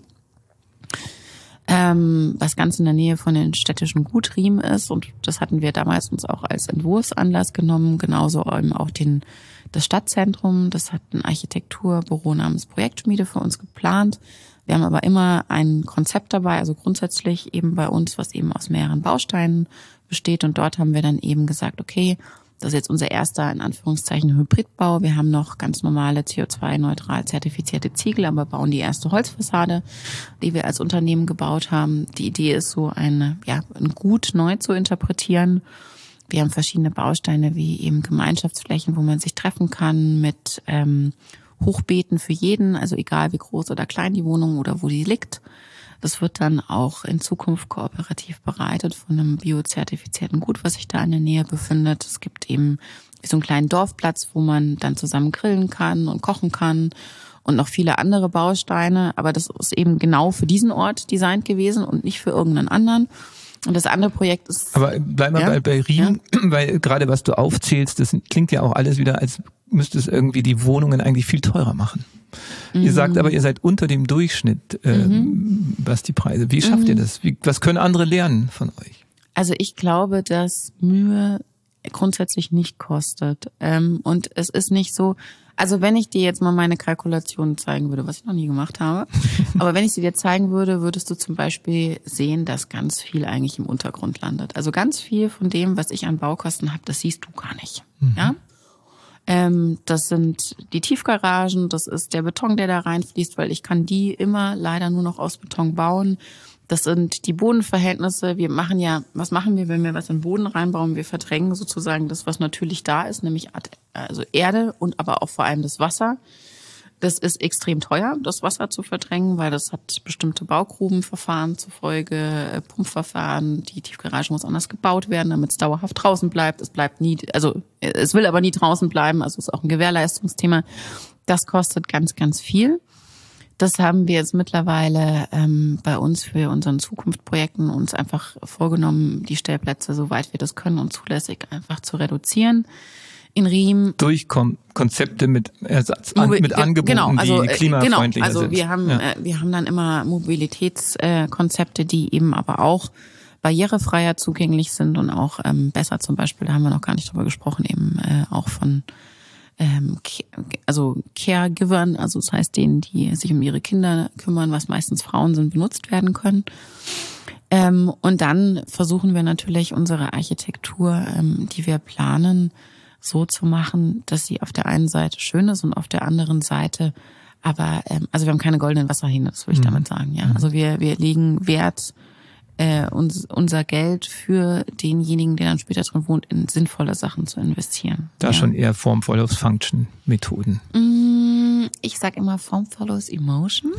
Speaker 1: ähm, was ganz in der Nähe von den städtischen Gut Riem ist und das hatten wir damals uns auch als Entwurfsanlass genommen, genauso eben auch den das Stadtzentrum, das hat ein Architekturbüro namens Projektschmiede für uns geplant. Wir haben aber immer ein Konzept dabei, also grundsätzlich eben bei uns, was eben aus mehreren Bausteinen besteht. Und dort haben wir dann eben gesagt, okay, das ist jetzt unser erster, in Anführungszeichen, Hybridbau. Wir haben noch ganz normale C O zwei neutral zertifizierte Ziegel, aber bauen die erste Holzfassade, die wir als Unternehmen gebaut haben. Die Idee ist so, eine, ja, ein Gut neu zu interpretieren. Wir haben verschiedene Bausteine wie eben Gemeinschaftsflächen, wo man sich treffen kann mit ähm, Hochbeeten für jeden, also egal wie groß oder klein die Wohnung oder wo die liegt. Das wird dann auch in Zukunft kooperativ bereitet von einem biozertifizierten Gut, was sich da in der Nähe befindet. Es gibt eben so einen kleinen Dorfplatz, wo man dann zusammen grillen kann und kochen kann und noch viele andere Bausteine. Aber das ist eben genau für diesen Ort designt gewesen und nicht für irgendeinen anderen. Und das andere Projekt ist...
Speaker 3: Aber bleib mal
Speaker 1: ja?
Speaker 3: bei, bei Riem, ja? Weil gerade was du aufzählst, das klingt ja auch alles wieder, als müsste es irgendwie die Wohnungen eigentlich viel teurer machen. Mhm. Ihr sagt aber, ihr seid unter dem Durchschnitt, äh, mhm. was die Preise. Wie schafft mhm. ihr das? Wie, was können andere lernen von euch?
Speaker 1: Also ich glaube, dass Mühe grundsätzlich nicht kostet. Ähm, und es ist nicht so, also wenn ich dir jetzt mal meine Kalkulationen zeigen würde, was ich noch nie gemacht habe, aber wenn ich sie dir zeigen würde, würdest du zum Beispiel sehen, dass ganz viel eigentlich im Untergrund landet. Also ganz viel von dem, was ich an Baukosten habe, das siehst du gar nicht. Mhm. Ja? Ähm, das sind die Tiefgaragen, das ist der Beton, der da reinfließt, weil ich kann die immer leider nur noch aus Beton bauen. Das sind die Bodenverhältnisse. Wir machen ja, was machen wir, wenn wir was in den Boden reinbauen? Wir verdrängen sozusagen das, was natürlich da ist, nämlich also Erde und aber auch vor allem das Wasser. Das ist extrem teuer, das Wasser zu verdrängen, weil das hat bestimmte Baugrubenverfahren zur Folge, Pumpverfahren. Die Tiefgarage muss anders gebaut werden, damit es dauerhaft draußen bleibt. Es bleibt nie, also es will aber nie draußen bleiben, also ist auch ein Gewährleistungsthema. Das kostet ganz, ganz viel. Das haben wir jetzt mittlerweile ähm, bei uns für unseren Zukunftsprojekten uns einfach vorgenommen, die Stellplätze, soweit wir das können und zulässig, einfach zu reduzieren. In Riem
Speaker 3: durch Kon- Konzepte mit Ersatz, an, mit Angeboten, genau, also, die klimafreundlicher
Speaker 1: genau, also
Speaker 3: sind.
Speaker 1: wir haben ja. äh, wir haben dann immer Mobilitätskonzepte, äh, die eben aber auch barrierefreier zugänglich sind und auch ähm, besser, zum Beispiel, da haben wir noch gar nicht drüber gesprochen, eben äh, auch von ähm, also Caregivern, also das heißt denen, die sich um ihre Kinder kümmern, was meistens Frauen sind, benutzt werden können. Ähm, und dann versuchen wir natürlich unsere Architektur, ähm, die wir planen, so zu machen, dass sie auf der einen Seite schön ist und auf der anderen Seite aber, ähm, also wir haben keine goldenen Wasserhähne, das will ich mhm. damit sagen, ja. Also wir, wir legen Wert, äh, uns, unser Geld für denjenigen, der dann später drin wohnt, in sinnvolle Sachen zu investieren.
Speaker 3: Da ja. schon eher Form follows Function Methoden.
Speaker 1: Ich sag immer Form follows Emotion.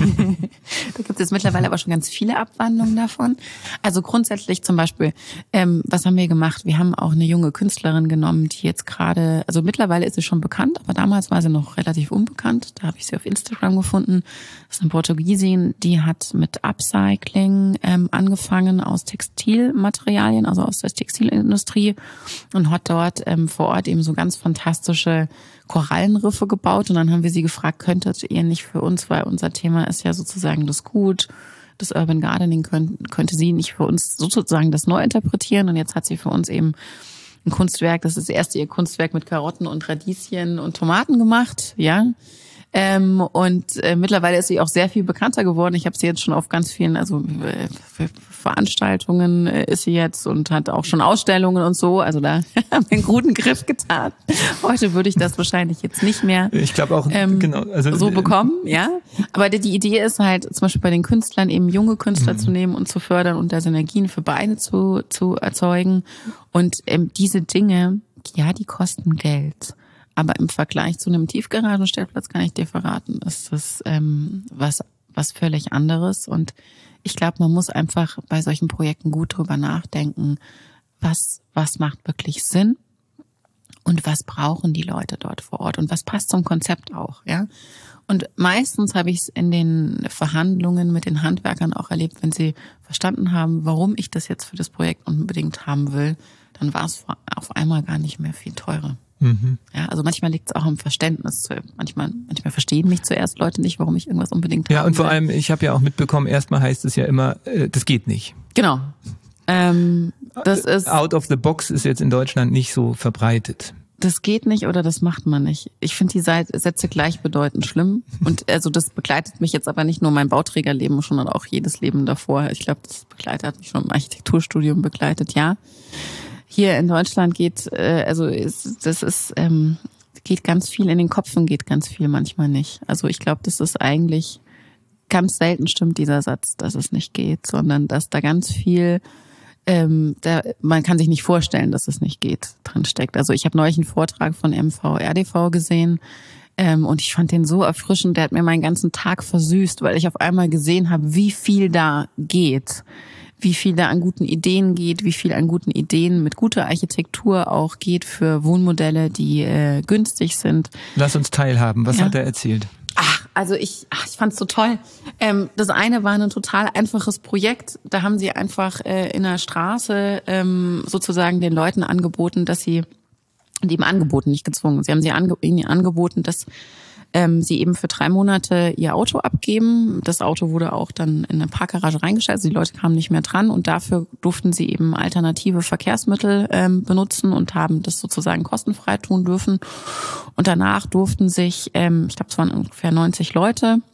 Speaker 1: Da gibt es jetzt mittlerweile aber schon ganz viele Abwandlungen davon. Also grundsätzlich zum Beispiel, ähm, was haben wir gemacht? Wir haben auch eine junge Künstlerin genommen, die jetzt gerade, also mittlerweile ist sie schon bekannt, aber damals war sie noch relativ unbekannt. Da habe ich sie auf Instagram gefunden. Das ist eine Portugiesin, die hat mit Upcycling ähm, angefangen aus Textilmaterialien, also aus der Textilindustrie und hat dort ähm, vor Ort eben so ganz fantastische Korallenriffe gebaut und dann haben wir sie gefragt, könntet ihr nicht für uns, weil unser Thema ist ja sozusagen das Gut, das Urban Gardening, könnt, könnte sie nicht für uns sozusagen das neu interpretieren und jetzt hat sie für uns eben ein Kunstwerk, das ist das erste ihr Kunstwerk mit Karotten und Radieschen und Tomaten gemacht, ja. Ähm, und äh, mittlerweile ist sie auch sehr viel bekannter geworden. Ich habe sie jetzt schon auf ganz vielen, also äh, Veranstaltungen äh, ist sie jetzt und hat auch schon Ausstellungen und so. Also da haben wir einen guten Griff getan. Heute würde ich das wahrscheinlich jetzt nicht mehr
Speaker 3: ich glaube auch ähm, genau also,
Speaker 1: so bekommen, ja. Aber die, die Idee ist halt zum Beispiel bei den Künstlern eben junge Künstler mhm. zu nehmen und zu fördern und da Synergien für beide zu zu erzeugen. Und ähm, diese Dinge, ja, die kosten Geld. Aber im Vergleich zu einem Tiefgaragenstellplatz kann ich dir verraten, ist das ähm, was was völlig anderes. Und ich glaube, man muss einfach bei solchen Projekten gut drüber nachdenken, was was macht wirklich Sinn und was brauchen die Leute dort vor Ort und was passt zum Konzept auch, ja. Und meistens habe ich es in den Verhandlungen mit den Handwerkern auch erlebt, wenn sie verstanden haben, warum ich das jetzt für das Projekt unbedingt haben will, dann war es auf einmal gar nicht mehr viel teurer. Mhm. Ja, also manchmal liegt es auch am Verständnis. Manchmal, manchmal verstehen mich zuerst Leute nicht, warum ich irgendwas unbedingt habe.
Speaker 3: Ja, und vor allem, ich habe ja auch mitbekommen, erstmal heißt es ja immer, äh, das geht nicht.
Speaker 1: Genau. Ähm, das ist
Speaker 3: Out of the box ist jetzt in Deutschland nicht so verbreitet.
Speaker 1: Das geht nicht oder das macht man nicht. Ich finde die Sätze gleichbedeutend schlimm. Und also das begleitet mich jetzt aber nicht nur mein Bauträgerleben, sondern auch jedes Leben davor. Ich glaube, das begleitet hat mich schon im Architekturstudium begleitet, ja. Hier in Deutschland geht, äh, also ist, das ist, ähm, geht ganz viel in den Kopf und geht ganz viel manchmal nicht. Also ich glaube, das ist eigentlich ganz selten stimmt dieser Satz, dass es nicht geht, sondern dass da ganz viel, ähm, da, man kann sich nicht vorstellen, dass es nicht geht, drin steckt. Also ich habe neulich einen Vortrag von M V R D V gesehen ähm, und ich fand den so erfrischend, der hat mir meinen ganzen Tag versüßt, weil ich auf einmal gesehen habe, wie viel da geht. Wie viel da an guten Ideen geht, wie viel an guten Ideen mit guter Architektur auch geht für Wohnmodelle, die äh, günstig sind.
Speaker 3: Lass uns teilhaben. Was
Speaker 1: ja.
Speaker 3: hat er erzählt?
Speaker 1: Ach, also ich, ach, ich fand's so toll. Ähm, das eine war ein total einfaches Projekt. Da haben sie einfach äh, in der Straße ähm, sozusagen den Leuten angeboten, dass sie und ihm angeboten, nicht gezwungen. Sie haben sie ange- ihnen angeboten, dass ähm, sie eben für drei Monate ihr Auto abgeben. Das Auto wurde auch dann in eine Parkgarage reingestellt. Also die Leute kamen nicht mehr dran und dafür durften sie eben alternative Verkehrsmittel ähm, benutzen und haben das sozusagen kostenfrei tun dürfen. Und danach durften sich, ähm, ich glaube, es waren ungefähr neunzig Leute,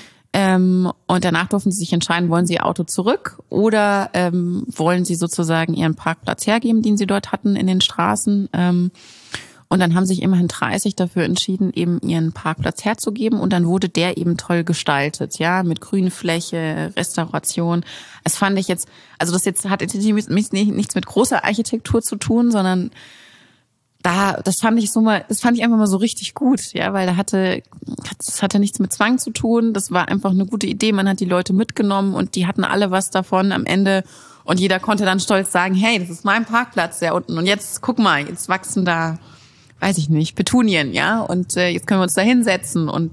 Speaker 1: ähm, und danach durften sie sich entscheiden, wollen sie ihr Auto zurück oder ähm, wollen sie sozusagen ihren Parkplatz hergeben, den sie dort hatten in den Straßen. Ähm, Und dann haben sich immerhin dreißig dafür entschieden, eben ihren Parkplatz herzugeben. Und dann wurde der eben toll gestaltet, ja, mit Grünfläche, Restauration. Das fand ich jetzt, also das jetzt hat nichts mit großer Architektur zu tun, sondern da, das fand ich so mal, das fand ich einfach mal so richtig gut, ja, weil da hatte, das hatte nichts mit Zwang zu tun. Das war einfach eine gute Idee. Man hat die Leute mitgenommen und die hatten alle was davon am Ende. Und jeder konnte dann stolz sagen, hey, das ist mein Parkplatz da unten. Und jetzt, guck mal, jetzt wachsen da, weiß ich nicht, Petunien, ja, und äh, jetzt können wir uns da hinsetzen und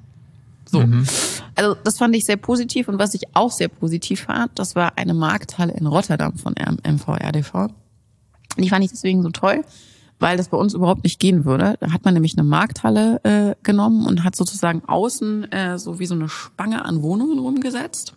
Speaker 1: so. Mhm. Also das fand ich sehr positiv und was ich auch sehr positiv fand, das war eine Markthalle in Rotterdam von M V R D V. Die fand ich deswegen so toll, weil das bei uns überhaupt nicht gehen würde. Da hat man nämlich eine Markthalle äh, genommen und hat sozusagen außen äh, so wie so eine Spange an Wohnungen rumgesetzt.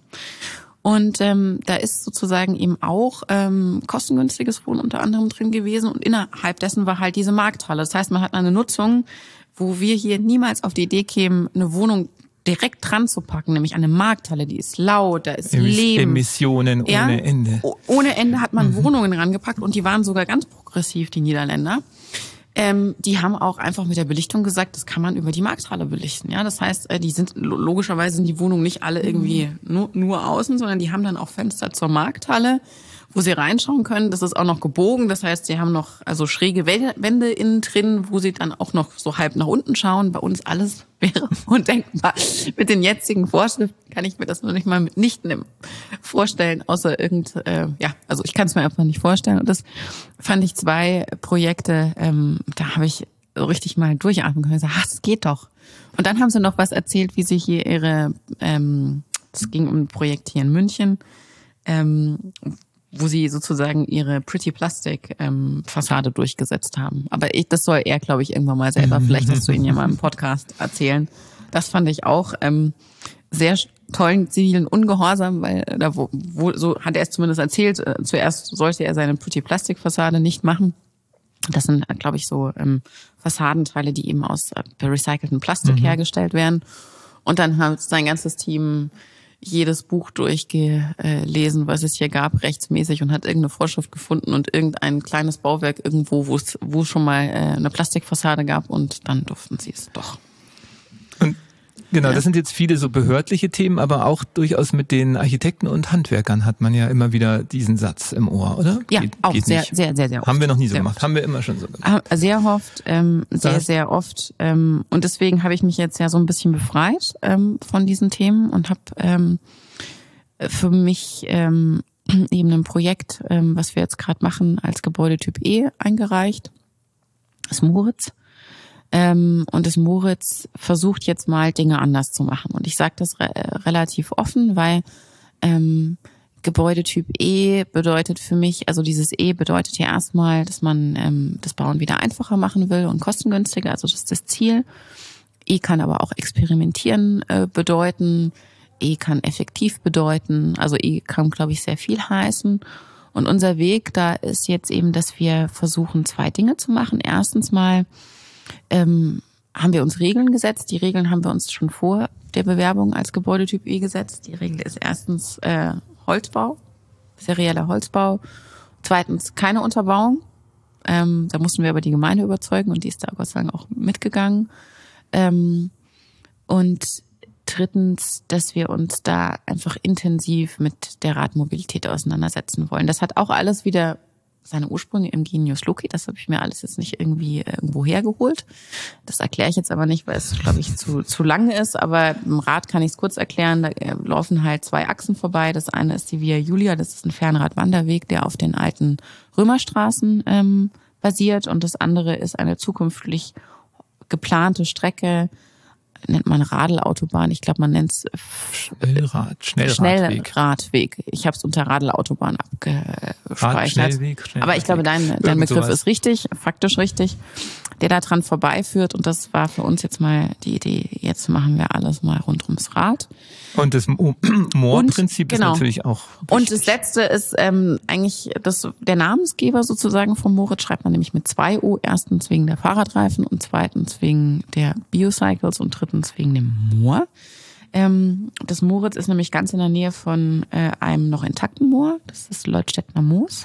Speaker 1: Und ähm, da ist sozusagen eben auch ähm, kostengünstiges Wohnen unter anderem drin gewesen und innerhalb dessen war halt diese Markthalle. Das heißt, man hat eine Nutzung, wo wir hier niemals auf die Idee kämen, eine Wohnung direkt dran zu packen, nämlich eine Markthalle, die ist laut, da ist
Speaker 3: Emis-
Speaker 1: Leben.
Speaker 3: Emissionen ohne
Speaker 1: ja?
Speaker 3: Ende.
Speaker 1: Ohne Ende hat man mhm. Wohnungen rangepackt und die waren sogar ganz progressiv, die Niederländer. Ähm, die haben auch einfach mit der Belichtung gesagt, das kann man über die Markthalle belichten. Ja, das heißt, die sind logischerweise sind die Wohnungen nicht alle irgendwie nur, nur außen, sondern die haben dann auch Fenster zur Markthalle, wo sie reinschauen können. Das ist auch noch gebogen, das heißt, sie haben noch also schräge Wände innen drin, wo sie dann auch noch so halb nach unten schauen. Bei uns alles wäre undenkbar. Mit den jetzigen Vorschriften kann ich mir das noch nicht mal mitnichten vorstellen, außer irgend, äh, ja, also ich kann es mir einfach nicht vorstellen. Und das fand ich zwei Projekte, ähm, da habe ich so richtig mal durchatmen können und gesagt, ach, das geht doch. Und dann haben sie noch was erzählt, wie sie hier ihre, ähm, das ging um ein Projekt hier in München, ähm, wo sie sozusagen ihre Pretty Plastic ähm, Fassade durchgesetzt haben. Aber ich, das soll er, glaube ich, irgendwann mal selber, vielleicht hast du ihn ja mal im Podcast erzählen. Das fand ich auch ähm, sehr tollen zivilen Ungehorsam, weil da wo, wo so hat er es zumindest erzählt, äh, zuerst sollte er seine Pretty Plastic Fassade nicht machen. Das sind, glaube ich, so ähm, Fassadenteile, die eben aus äh, recyceltem Plastik mhm. hergestellt werden. Und dann hat sein ganzes Team jedes Buch durchgelesen, was es hier gab, rechtsmäßig und hat irgendeine Vorschrift gefunden und irgendein kleines Bauwerk irgendwo, wo es, wo es schon mal eine Plastikfassade gab und dann durften sie es doch.
Speaker 3: Und genau,
Speaker 1: ja.
Speaker 3: Das sind jetzt viele so behördliche Themen, aber auch durchaus mit den Architekten und Handwerkern hat man ja immer wieder diesen Satz im Ohr, oder?
Speaker 1: Ja,
Speaker 3: geht,
Speaker 1: auch
Speaker 3: geht
Speaker 1: sehr,
Speaker 3: nicht.
Speaker 1: sehr, sehr, sehr oft.
Speaker 3: Haben wir noch nie so
Speaker 1: sehr
Speaker 3: gemacht,
Speaker 1: oft.
Speaker 3: haben wir immer schon so gemacht.
Speaker 1: Sehr oft, ähm, sehr,
Speaker 3: Das-
Speaker 1: sehr oft. Ähm, und deswegen habe ich mich jetzt ja so ein bisschen befreit ähm, von diesen Themen und habe ähm, für mich ähm, eben ein Projekt, ähm, was wir jetzt gerade machen, als Gebäudetyp E eingereicht. Das Moritz. Ähm, und das Moritz versucht jetzt mal Dinge anders zu machen. Und ich sage das re- relativ offen, weil ähm, Gebäudetyp E bedeutet für mich, also dieses E bedeutet ja erstmal, dass man ähm, das Bauen wieder einfacher machen will und kostengünstiger, also das ist das Ziel. E kann aber auch experimentieren äh, bedeuten. E kann effektiv bedeuten. Also E kann, glaube ich, sehr viel heißen. Und unser Weg da ist jetzt eben, dass wir versuchen, zwei Dinge zu machen. Erstens mal ähm, haben wir uns Regeln gesetzt. Die Regeln haben wir uns schon vor der Bewerbung als Gebäudetyp E gesetzt. Die Regel ist erstens äh, Holzbau, serieller Holzbau. Zweitens keine Unterbauung. Ähm, da mussten wir aber die Gemeinde überzeugen und die ist da Gott sei Dank auch mitgegangen. Ähm, und drittens, dass wir uns da einfach intensiv mit der Radmobilität auseinandersetzen wollen. Das hat auch alles wieder seine Ursprünge im Genius Loci. Das habe ich mir alles jetzt nicht irgendwie irgendwo hergeholt. Das erkläre ich jetzt aber nicht, weil es, glaube ich, zu zu lang ist. Aber im Rad kann ich es kurz erklären. Da laufen halt zwei Achsen vorbei. Das eine ist die Via Julia. Das ist ein Fernradwanderweg, der auf den alten Römerstraßen ähm, basiert. Und das andere ist eine zukünftig geplante Strecke nennt man Radelautobahn. Ich glaube, man nennt es
Speaker 3: Schnellrad, Schnellradweg.
Speaker 1: Schnellradweg. Ich habe es unter Radelautobahn abgespeichert.
Speaker 3: Rad, Schnellweg, Schnellradweg.
Speaker 1: Aber ich glaube, dein, dein Begriff
Speaker 3: sowas.
Speaker 1: ist richtig, faktisch richtig, der da dran vorbeiführt. Und das war für uns jetzt mal die Idee, jetzt machen wir alles mal rund ums Rad.
Speaker 3: Und das Moorprinzip
Speaker 1: genau.
Speaker 3: ist natürlich auch wichtig.
Speaker 1: Und das letzte ist ähm, eigentlich das, der Namensgeber sozusagen von Moritz, schreibt man nämlich mit zwei O. Erstens wegen der Fahrradreifen und zweitens wegen der Biocycles und drittens wegen dem Moor. Ähm, das Moritz ist nämlich ganz in der Nähe von äh, einem noch intakten Moor. Das ist Leutstädtner Moos.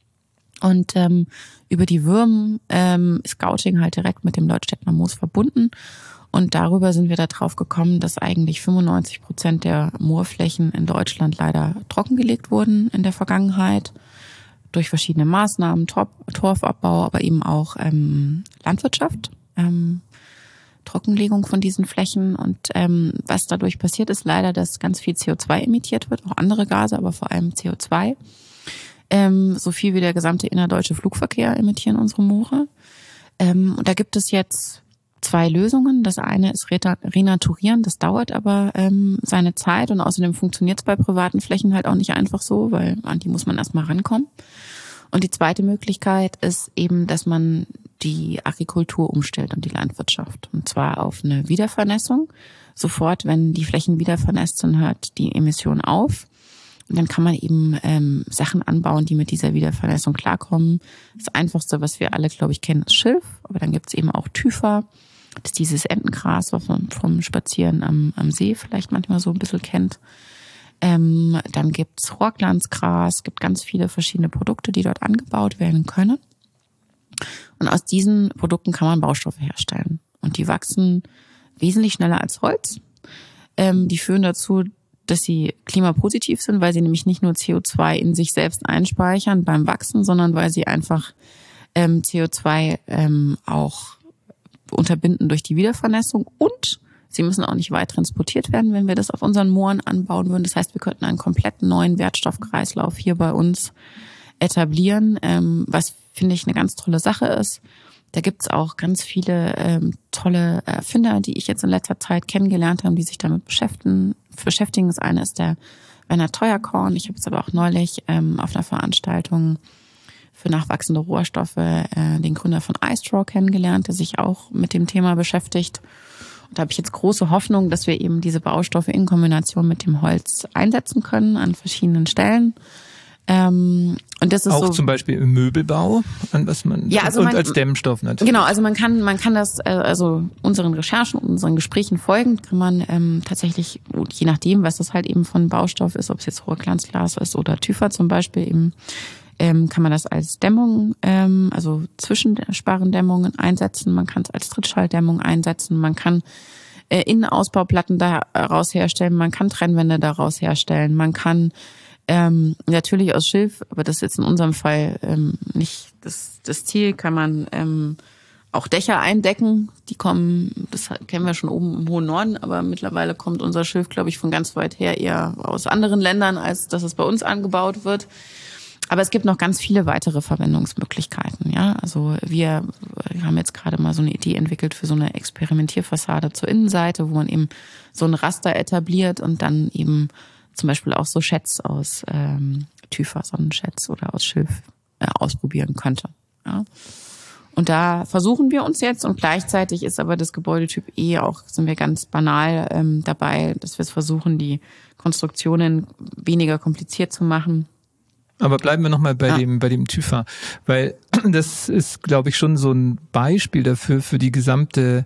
Speaker 1: Und ähm, über die Würm ähm, ist Gauting halt direkt mit dem Leutstädtner Moos verbunden. Und darüber sind wir da drauf gekommen, dass eigentlich fünfundneunzig Prozent der Moorflächen in Deutschland leider trockengelegt wurden in der Vergangenheit. Durch verschiedene Maßnahmen, Tor- Torfabbau, aber eben auch ähm, Landwirtschaft, ähm, Trockenlegung von diesen Flächen. Und ähm, was dadurch passiert, ist leider, dass ganz viel C O zwei emittiert wird, auch andere Gase, aber vor allem C O zwei. Ähm, so viel wie der gesamte innerdeutsche Flugverkehr emittieren unsere Moore. Ähm, und da gibt es jetzt zwei Lösungen. Das eine ist Renaturieren, das dauert aber ähm, seine Zeit und außerdem funktioniert es bei privaten Flächen halt auch nicht einfach so, weil an die muss man erstmal rankommen. Und die zweite Möglichkeit ist eben, dass man die Agrikultur umstellt und die Landwirtschaft. Und zwar auf eine Wiedervernässung. Sofort, wenn die Flächen wieder vernässt sind, hört die Emission auf. Und dann kann man eben ähm, Sachen anbauen, die mit dieser Wiedervernässung klarkommen. Das Einfachste, was wir alle, glaube ich, kennen, ist Schilf. Aber dann gibt es eben auch Tüfer. Das ist dieses Entengras, was man vom Spazieren am, am See vielleicht manchmal so ein bisschen kennt. Ähm, dann gibt's Rohrglanzgras, gibt ganz viele verschiedene Produkte, die dort angebaut werden können. Und aus diesen Produkten kann man Baustoffe herstellen. Und die wachsen wesentlich schneller als Holz. Ähm, die führen dazu, dass sie klimapositiv sind, weil sie nämlich nicht nur C O zwei in sich selbst einspeichern beim Wachsen, sondern weil sie einfach ähm, C O zwei ähm, auch unterbinden durch die Wiedervernässung und sie müssen auch nicht weit transportiert werden, wenn wir das auf unseren Mooren anbauen würden. Das heißt, wir könnten einen komplett neuen Wertstoffkreislauf hier bei uns etablieren, ähm, was, finde ich, eine ganz tolle Sache ist. Da gibt's auch ganz viele ähm, tolle Erfinder, die ich jetzt in letzter Zeit kennengelernt habe, die sich damit beschäftigen. beschäftigen. Das eine ist der Werner Teuerkorn. Ich habe es aber auch neulich ähm, auf einer Veranstaltung für nachwachsende Rohstoffe äh, den Gründer von iStraw kennengelernt, der sich auch mit dem Thema beschäftigt. Und da habe ich jetzt große Hoffnung, dass wir eben diese Baustoffe in Kombination mit dem Holz einsetzen können an verschiedenen Stellen. Ähm, und das ist
Speaker 3: auch
Speaker 1: so,
Speaker 3: zum Beispiel im Möbelbau, an was man
Speaker 1: ja, also
Speaker 3: und
Speaker 1: man,
Speaker 3: als Dämmstoff natürlich.
Speaker 1: Genau, also man kann man kann das äh, also unseren Recherchen und unseren Gesprächen folgend kann man ähm, tatsächlich, je nachdem, was das halt eben von Baustoff ist, ob es jetzt Rohrglanzglas ist oder Tüfer zum Beispiel eben, ähm, kann man das als Dämmung, ähm, also Zwischensparendämmungen einsetzen. Man kann es als Trittschalldämmung einsetzen. Man kann äh, Innenausbauplatten daraus herstellen. Man kann Trennwände daraus herstellen. Man kann Ähm, natürlich aus Schilf, aber das ist jetzt in unserem Fall ähm, nicht das, das Ziel, kann man ähm, auch Dächer eindecken. Die kommen, das kennen wir schon oben im hohen Norden, aber mittlerweile kommt unser Schilf, glaube ich, von ganz weit her eher aus anderen Ländern, als dass es bei uns angebaut wird. Aber es gibt noch ganz viele weitere Verwendungsmöglichkeiten. Ja, also wir haben jetzt gerade mal so eine Idee entwickelt für so eine Experimentierfassade zur Innenseite, wo man eben so ein Raster etabliert und dann eben zum Beispiel auch so Schätz aus ähm, Tüfer, Sonnenschätz oder aus Schilf äh, ausprobieren könnte. Ja. Und da versuchen wir uns jetzt und gleichzeitig ist aber das Gebäudetyp E auch, sind wir ganz banal ähm, dabei, dass wir es versuchen, die Konstruktionen weniger kompliziert zu machen.
Speaker 3: Aber bleiben wir nochmal bei
Speaker 1: ja.
Speaker 3: dem bei dem Tüfer, weil das ist, glaube ich, schon so ein Beispiel dafür, für die gesamte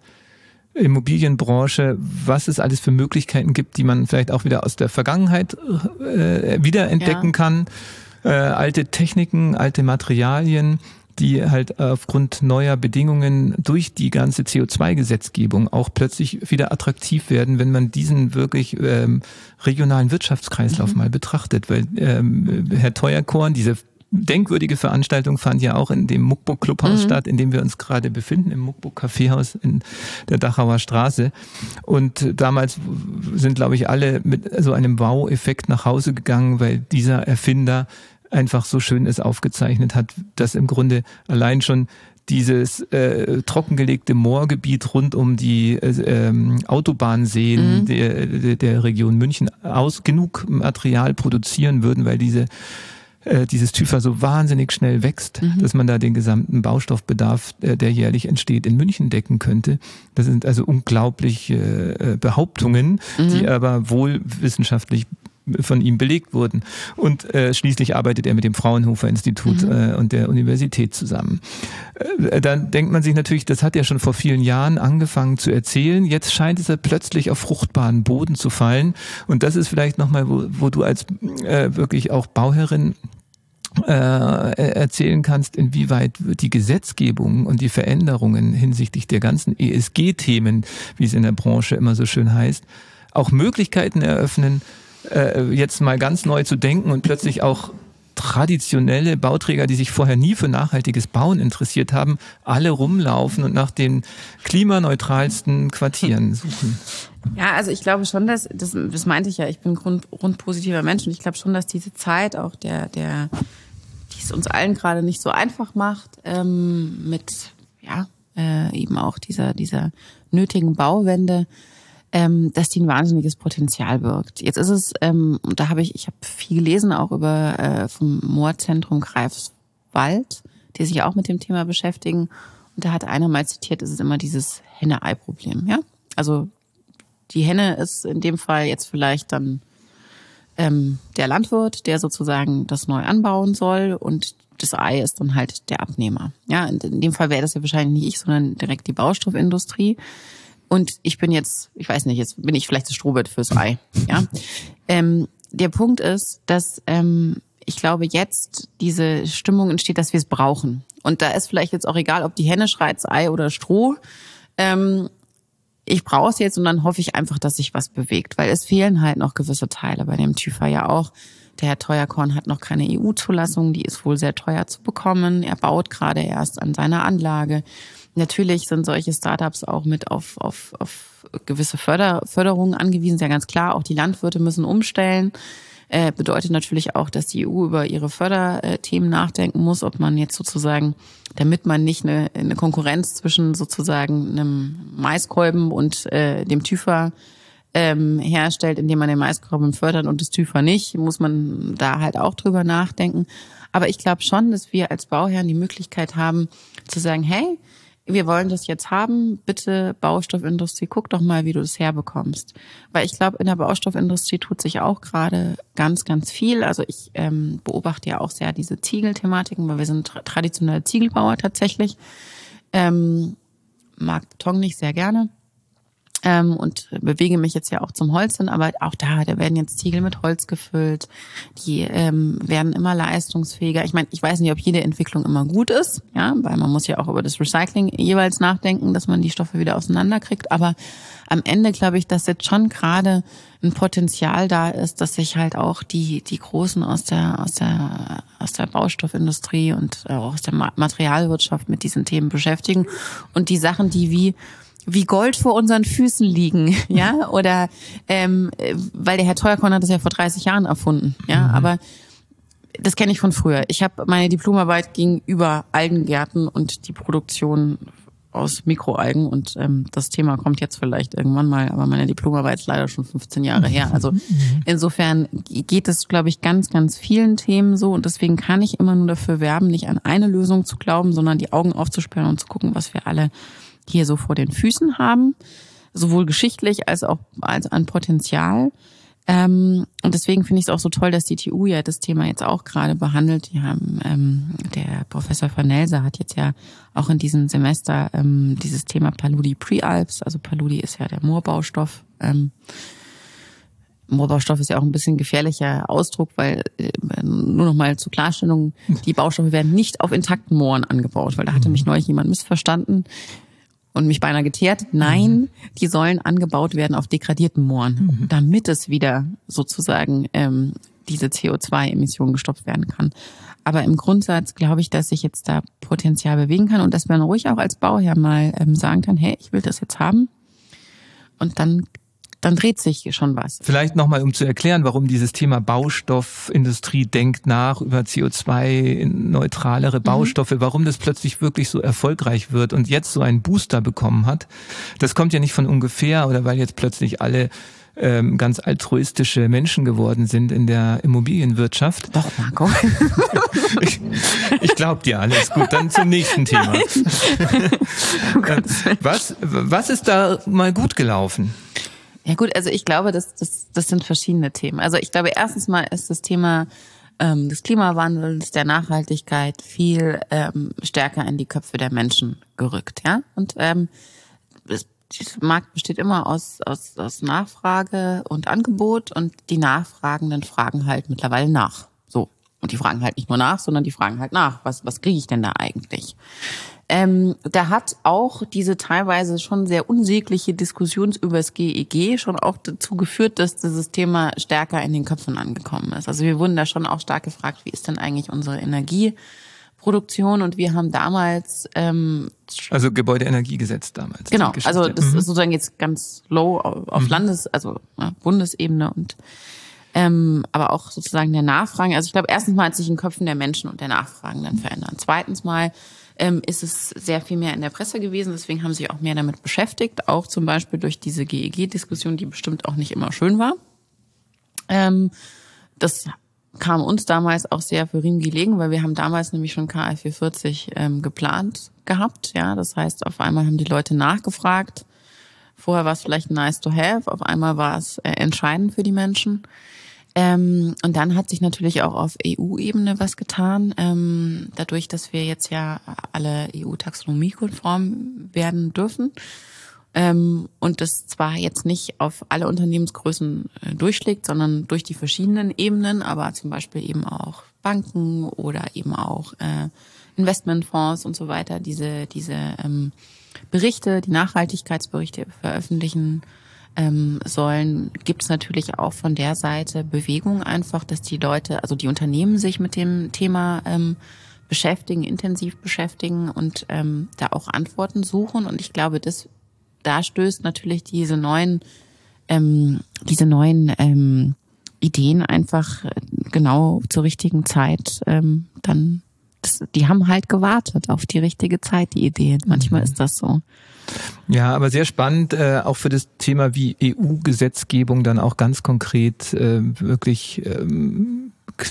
Speaker 3: Immobilienbranche, was es alles für Möglichkeiten gibt, die man vielleicht auch wieder aus der Vergangenheit äh, wiederentdecken ja. kann. Äh, alte Techniken, alte Materialien, die halt aufgrund neuer Bedingungen durch die ganze C O zwei Gesetzgebung auch plötzlich wieder attraktiv werden, wenn man diesen wirklich ähm, regionalen Wirtschaftskreislauf mhm. mal betrachtet. Weil ähm, Herr Teuerkorn, diese denkwürdige Veranstaltung fand ja auch in dem Muckbook Clubhaus mhm. statt, in dem wir uns gerade befinden, im Muckbook Kaffeehaus in der Dachauer Straße. Und damals sind, glaube ich, alle mit so einem Wow-Effekt nach Hause gegangen, weil dieser Erfinder einfach so schön es aufgezeichnet hat, dass im Grunde allein schon dieses äh, trockengelegte Moorgebiet rund um die äh, ähm, Autobahnseen mhm. der, der, der Region München aus genug Material produzieren würden, weil diese dieses Typha so wahnsinnig schnell wächst, mhm. dass man da den gesamten Baustoffbedarf, der jährlich entsteht, in München decken könnte. Das sind also unglaubliche Behauptungen, mhm. die aber wohl wissenschaftlich von ihm belegt wurden. Und äh, schließlich arbeitet er mit dem Fraunhofer Institut mhm. äh, und der Universität zusammen. Äh, dann denkt man sich natürlich, das hat er schon vor vielen Jahren angefangen zu erzählen. Jetzt scheint es ja plötzlich auf fruchtbaren Boden zu fallen. Und das ist vielleicht nochmal, wo, wo du als äh, wirklich auch Bauherrin äh, erzählen kannst, inwieweit die Gesetzgebung und die Veränderungen hinsichtlich der ganzen E S G-Themen, wie es in der Branche immer so schön heißt, auch Möglichkeiten eröffnen, jetzt mal ganz neu zu denken und plötzlich auch traditionelle Bauträger, die sich vorher nie für nachhaltiges Bauen interessiert haben, alle rumlaufen und nach den klimaneutralsten Quartieren suchen.
Speaker 1: Ja, also ich glaube schon, dass, das, das meinte ich ja, ich bin grund, grundpositiver Mensch und ich glaube schon, dass diese Zeit auch der, der, die es uns allen gerade nicht so einfach macht, ähm, mit, ja, äh, eben auch dieser, dieser nötigen Bauwende, Ähm, dass die ein wahnsinniges Potenzial birgt. Jetzt ist es, ähm, und da habe ich, ich habe viel gelesen auch über äh, vom Moorzentrum Greifswald, die sich auch mit dem Thema beschäftigen. Und da hat einer mal zitiert, es ist immer dieses Henne-Ei-Problem. Ja, also die Henne ist in dem Fall jetzt vielleicht dann ähm, der Landwirt, der sozusagen das neu anbauen soll, und das Ei ist dann halt der Abnehmer. Ja, in, in dem Fall wäre das ja wahrscheinlich nicht ich, sondern direkt die Baustoffindustrie. Und ich bin jetzt, ich weiß nicht, jetzt bin ich vielleicht das Strohbett fürs Ei. Ja, ähm, der Punkt ist, dass ähm, ich glaube, jetzt diese Stimmung entsteht, dass wir es brauchen. Und da ist vielleicht jetzt auch egal, ob die Henne schreit, Ei oder Stroh. Ähm, ich brauche es jetzt und dann hoffe ich einfach, dass sich was bewegt, weil es fehlen halt noch gewisse Teile bei dem Typha ja auch. Der Herr Teuerkorn hat noch keine E U-Zulassung, die ist wohl sehr teuer zu bekommen. Er baut gerade erst an seiner Anlage. Natürlich sind solche Startups auch mit auf, auf, auf gewisse Förder, Förderungen angewiesen, ist ja ganz klar. Auch die Landwirte müssen umstellen. Äh, bedeutet natürlich auch, dass die E U über ihre Förderthemen nachdenken muss, ob man jetzt sozusagen, damit man nicht eine, eine Konkurrenz zwischen sozusagen einem Maiskolben und äh, dem Typha ähm, herstellt, indem man den Maiskolben fördert und das Typha nicht, muss man da halt auch drüber nachdenken. Aber ich glaube schon, dass wir als Bauherren die Möglichkeit haben zu sagen, hey, wir wollen das jetzt haben, bitte Baustoffindustrie, guck doch mal, wie du das herbekommst. Weil ich glaube, in der Baustoffindustrie tut sich auch gerade ganz, ganz viel. Also ich ähm, beobachte ja auch sehr diese Ziegelthematiken, weil wir sind tra- traditionelle Ziegelbauer tatsächlich. Ähm, mag Beton nicht sehr gerne. Ähm, und bewege mich jetzt ja auch zum Holz hin, aber auch da, da werden jetzt Ziegel mit Holz gefüllt, die ähm, werden immer leistungsfähiger. Ich meine, ich weiß nicht, ob jede Entwicklung immer gut ist, ja, weil man muss ja auch über das Recycling jeweils nachdenken, dass man die Stoffe wieder auseinanderkriegt, aber am Ende glaube ich, dass jetzt schon gerade ein Potenzial da ist, dass sich halt auch die die Großen aus der aus der aus der Baustoffindustrie und auch aus der Materialwirtschaft mit diesen Themen beschäftigen und die Sachen, die wie wie Gold vor unseren Füßen liegen, ja, oder ähm, weil der Herr Teuerkorn hat das ja vor dreißig Jahren erfunden, ja, mhm. aber das kenne ich von früher. Ich habe meine Diplomarbeit ging über Algengärten und die Produktion aus Mikroalgen und ähm, das Thema kommt jetzt vielleicht irgendwann mal, aber meine Diplomarbeit ist leider schon fünfzehn Jahre her. Also insofern geht es, glaube ich, ganz, ganz vielen Themen so und deswegen kann ich immer nur dafür werben, nicht an eine Lösung zu glauben, sondern die Augen aufzusperren und zu gucken, was wir alle hier so vor den Füßen haben, sowohl geschichtlich als auch als an Potenzial. Ähm, und deswegen finde ich es auch so toll, dass die T U ja das Thema jetzt auch gerade behandelt. Die haben, ähm, der Professor Vanelser hat jetzt ja auch in diesem Semester ähm, dieses Thema Paludi Prealps, also Paludi ist ja der Moorbaustoff. Ähm, Moorbaustoff ist ja auch ein bisschen gefährlicher Ausdruck, weil äh, nur noch mal zur Klarstellung, die Baustoffe werden nicht auf intakten Mooren angebaut, weil da hatte mich neulich jemand missverstanden und mich beinahe geteert. Nein, mhm. die sollen angebaut werden auf degradierten Mooren, mhm. damit es wieder sozusagen ähm, diese C O zwei Emissionen gestoppt werden kann. Aber im Grundsatz glaube ich, dass sich jetzt da Potenzial bewegen kann und dass man ruhig auch als Bauherr mal ähm, sagen kann, hey, ich will das jetzt haben. Und dann dann dreht sich schon was.
Speaker 3: Vielleicht nochmal, um zu erklären, warum dieses Thema Baustoffindustrie denkt nach über C O zwei neutralere Baustoffe, mhm. warum das plötzlich wirklich so erfolgreich wird und jetzt so einen Booster bekommen hat. Das kommt ja nicht von ungefähr oder weil jetzt plötzlich alle ähm, ganz altruistische Menschen geworden sind in der Immobilienwirtschaft.
Speaker 1: Doch, Marco.
Speaker 3: ich ich glaube dir alles. Gut, dann zum nächsten Thema. was, was ist da mal gut gelaufen?
Speaker 1: Ja gut, also ich glaube, das, das, das sind verschiedene Themen. Also ich glaube, erstens mal ist das Thema ähm, des Klimawandels, der Nachhaltigkeit viel ähm, stärker in die Köpfe der Menschen gerückt, ja. Und ähm, das, dieser Markt besteht immer aus, aus, aus Nachfrage und Angebot und die Nachfragenden fragen halt mittlerweile nach. So. Und die fragen halt nicht nur nach, sondern die fragen halt nach. Was, was kriege ich denn da eigentlich? Ähm, da hat auch diese teilweise schon sehr unsägliche Diskussion über das G E G schon auch dazu geführt, dass dieses Thema stärker in den Köpfen angekommen ist. Also wir wurden da schon auch stark gefragt, wie ist denn eigentlich unsere Energieproduktion? Und wir haben damals ähm,
Speaker 3: also Gebäudeenergiegesetz damals.
Speaker 1: Genau, also das
Speaker 3: mhm.
Speaker 1: ist sozusagen jetzt ganz low auf mhm. Landes-, also ja, Bundesebene und ähm, aber auch sozusagen der Nachfragen. Also ich glaube, erstens mal hat sich in den Köpfen der Menschen und der Nachfragenden verändert. Zweitens mal ähm, ist es sehr viel mehr in der Presse gewesen, deswegen haben sie sich auch mehr damit beschäftigt, auch zum Beispiel durch diese G E G-Diskussion, die bestimmt auch nicht immer schön war. Ähm, das kam uns damals auch sehr für Riemen gelegen, weil wir haben damals nämlich schon K I vierhundertvierzig ähm, geplant gehabt. Ja, das heißt, auf einmal haben die Leute nachgefragt. Vorher war es vielleicht nice to have, auf einmal war es äh, entscheidend für die Menschen. Ähm, und dann hat sich natürlich auch auf E U-Ebene was getan, ähm, dadurch, dass wir jetzt ja alle E U-Taxonomie-konform werden dürfen. Ähm, und das zwar jetzt nicht auf alle Unternehmensgrößen äh, durchschlägt, sondern durch die verschiedenen Ebenen, aber zum Beispiel eben auch Banken oder eben auch äh, Investmentfonds und so weiter, diese diese ähm, Berichte, die Nachhaltigkeitsberichte veröffentlichen ähm, sollen, gibt es natürlich auch von der Seite Bewegung einfach, dass die Leute, also die Unternehmen sich mit dem Thema ähm, beschäftigen, intensiv beschäftigen und ähm, da auch Antworten suchen. Und ich glaube, das da stößt natürlich diese neuen, ähm, diese neuen ähm, Ideen einfach genau zur richtigen Zeit ähm, dann. Das, die haben halt gewartet auf die richtige Zeit, die Ideen. Manchmal ist das so.
Speaker 3: Ja, aber sehr spannend, äh, auch für das Thema, wie E U-Gesetzgebung dann auch ganz konkret äh, wirklich ähm,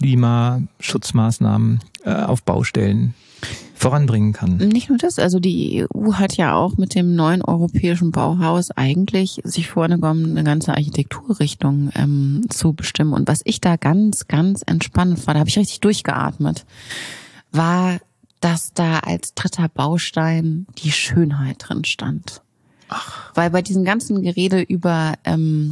Speaker 3: Klimaschutzmaßnahmen äh, auf Baustellen voranbringen kann.
Speaker 1: Nicht nur das, also die E U hat ja auch mit dem neuen europäischen Bauhaus eigentlich sich vorgenommen, eine ganze Architekturrichtung ähm, zu bestimmen. Und was ich da ganz, ganz entspannend war, da habe ich richtig durchgeatmet, war, dass da als dritter Baustein die Schönheit drin stand. Ach. Weil bei diesem ganzen Gerede über ähm,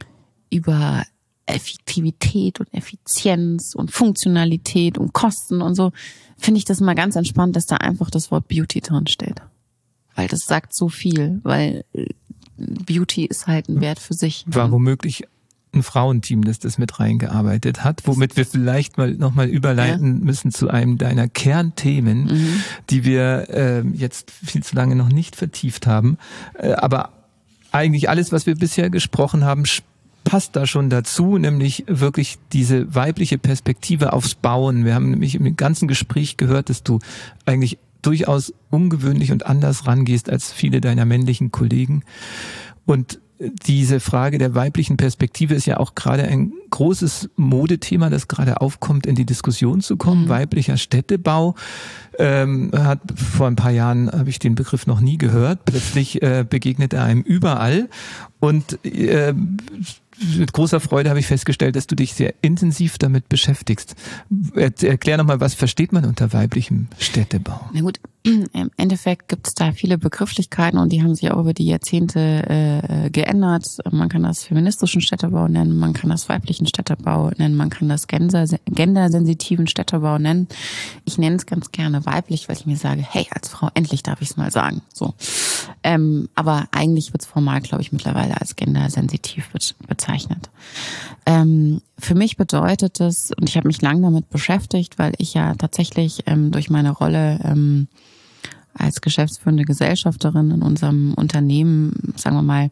Speaker 1: über Effektivität und Effizienz und Funktionalität und Kosten und so, finde ich das mal ganz entspannt, dass da einfach das Wort Beauty drin steht. Weil das sagt so viel, weil Beauty ist halt ein Wert für sich.
Speaker 3: War womöglich ein Frauenteam, das das mit reingearbeitet hat, womit wir vielleicht mal nochmal überleiten ja. müssen zu einem deiner Kernthemen, mhm. die wir äh, jetzt viel zu lange noch nicht vertieft haben. Äh, aber eigentlich alles, was wir bisher gesprochen haben, passt da schon dazu, nämlich wirklich diese weibliche Perspektive aufs Bauen. Wir haben nämlich im ganzen Gespräch gehört, dass du eigentlich durchaus ungewöhnlich und anders rangehst als viele deiner männlichen Kollegen. Und diese Frage der weiblichen Perspektive ist ja auch gerade ein großes Modethema, das gerade aufkommt, in die Diskussion zu kommen. Mhm. Weiblicher Städtebau ähm, hat vor ein paar Jahren, habe ich den Begriff noch nie gehört. Plötzlich äh, begegnet er einem überall. Und äh, mit großer Freude habe ich festgestellt, dass du dich sehr intensiv damit beschäftigst. Erklär nochmal, was versteht man unter weiblichem Städtebau?
Speaker 1: Na gut, im Endeffekt gibt es da viele Begrifflichkeiten und die haben sich auch über die Jahrzehnte äh, geändert. Man kann das feministischen Städtebau nennen, man kann das weiblichen Städtebau nennen, man kann das gendersensitiven Städtebau nennen. Ich nenne es ganz gerne weiblich, weil ich mir sage, hey, als Frau, endlich darf ich es mal sagen. So, ähm, aber eigentlich wird es formal, glaube ich, mittlerweile als gendersensitiv bezeichnet. Ähm, für mich bedeutet es, und ich habe mich lange damit beschäftigt, weil ich ja tatsächlich ähm, durch meine Rolle ähm, als geschäftsführende Gesellschafterin in unserem Unternehmen, sagen wir mal,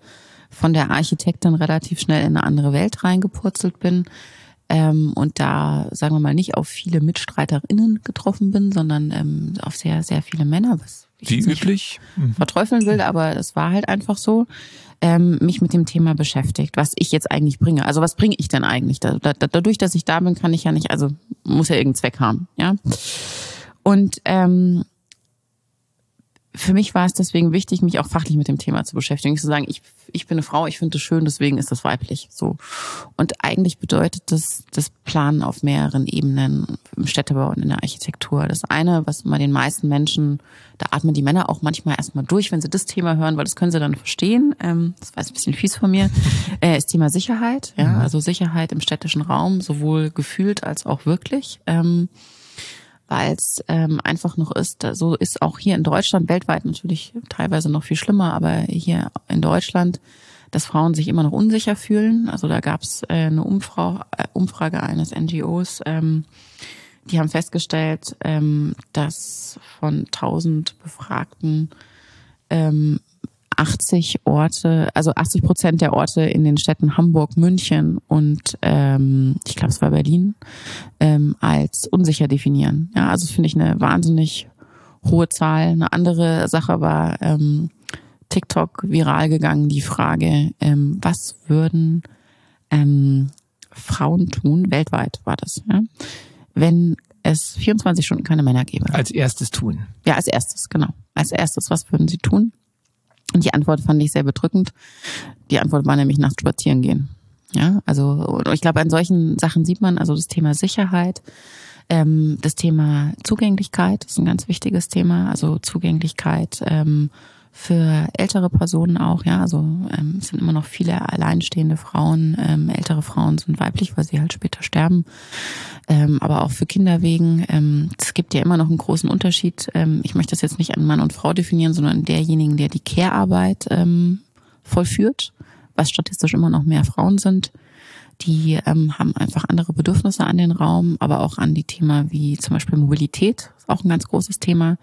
Speaker 1: von der Architektin relativ schnell in eine andere Welt reingepurzelt bin. Ähm, und da, sagen wir mal, nicht auf viele MitstreiterInnen getroffen bin, sondern ähm, auf sehr, sehr viele Männer, was ich
Speaker 3: Wie
Speaker 1: jetzt nicht
Speaker 3: üblich
Speaker 1: verteufeln will, aber es war halt einfach so, ähm, mich mit dem Thema beschäftigt, was ich jetzt eigentlich bringe. Also was bringe ich denn eigentlich? Da, da, dadurch, dass ich da bin, kann ich ja nicht, also muss ja irgendeinen Zweck haben, ja. Und ähm, für mich war es deswegen wichtig, mich auch fachlich mit dem Thema zu beschäftigen. Ich zu sagen, ich, ich bin eine Frau, ich finde das schön, deswegen ist das weiblich. So. Und eigentlich bedeutet das das Planen auf mehreren Ebenen im Städtebau und in der Architektur. Das eine, was immer den meisten Menschen, da atmen die Männer auch manchmal erstmal durch, wenn sie das Thema hören, weil das können sie dann verstehen. Ähm, das war jetzt ein bisschen fies von mir. Äh, ist Thema Sicherheit, ja, also Sicherheit im städtischen Raum, sowohl gefühlt als auch wirklich. Ähm, weil es ähm, einfach noch ist, so ist auch hier in Deutschland, weltweit natürlich teilweise noch viel schlimmer, aber hier in Deutschland, dass Frauen sich immer noch unsicher fühlen. Also da gab es äh, eine Umfrage, äh, Umfrage eines N G Os, ähm, die haben festgestellt, ähm, dass von tausend Befragten ähm, achtzig Orte, also achtzig Prozent der Orte in den Städten Hamburg, München und ähm, ich glaube es war Berlin, ähm, als unsicher definieren. Ja, also das finde ich eine wahnsinnig hohe Zahl. Eine andere Sache war ähm, TikTok viral gegangen, die Frage, ähm, was würden ähm, Frauen tun, weltweit war das, ja, wenn es vierundzwanzig Stunden keine Männer gäbe.
Speaker 3: Als erstes tun.
Speaker 1: Ja, als erstes, genau. Als erstes, was würden sie tun? Und die Antwort fand ich sehr bedrückend. Die Antwort war nämlich nachts spazieren gehen. Ja, also ich glaube, an solchen Sachen sieht man, also das Thema Sicherheit, ähm, das Thema Zugänglichkeit ist ein ganz wichtiges Thema. Also Zugänglichkeit ähm, für ältere Personen auch, ja, also ähm, es sind immer noch viele alleinstehende Frauen, ähm, ältere Frauen sind weiblich, weil sie halt später sterben, ähm, aber auch für Kinderwegen. Ähm, es gibt ja immer noch einen großen Unterschied. Ähm, ich möchte das jetzt nicht an Mann und Frau definieren, sondern derjenigen, der die Care-Arbeit ähm, vollführt, was statistisch immer noch mehr Frauen sind. Die ähm, haben einfach andere Bedürfnisse an den Raum, aber auch an die Thema wie zum Beispiel Mobilität, ist auch ein ganz großes Thema.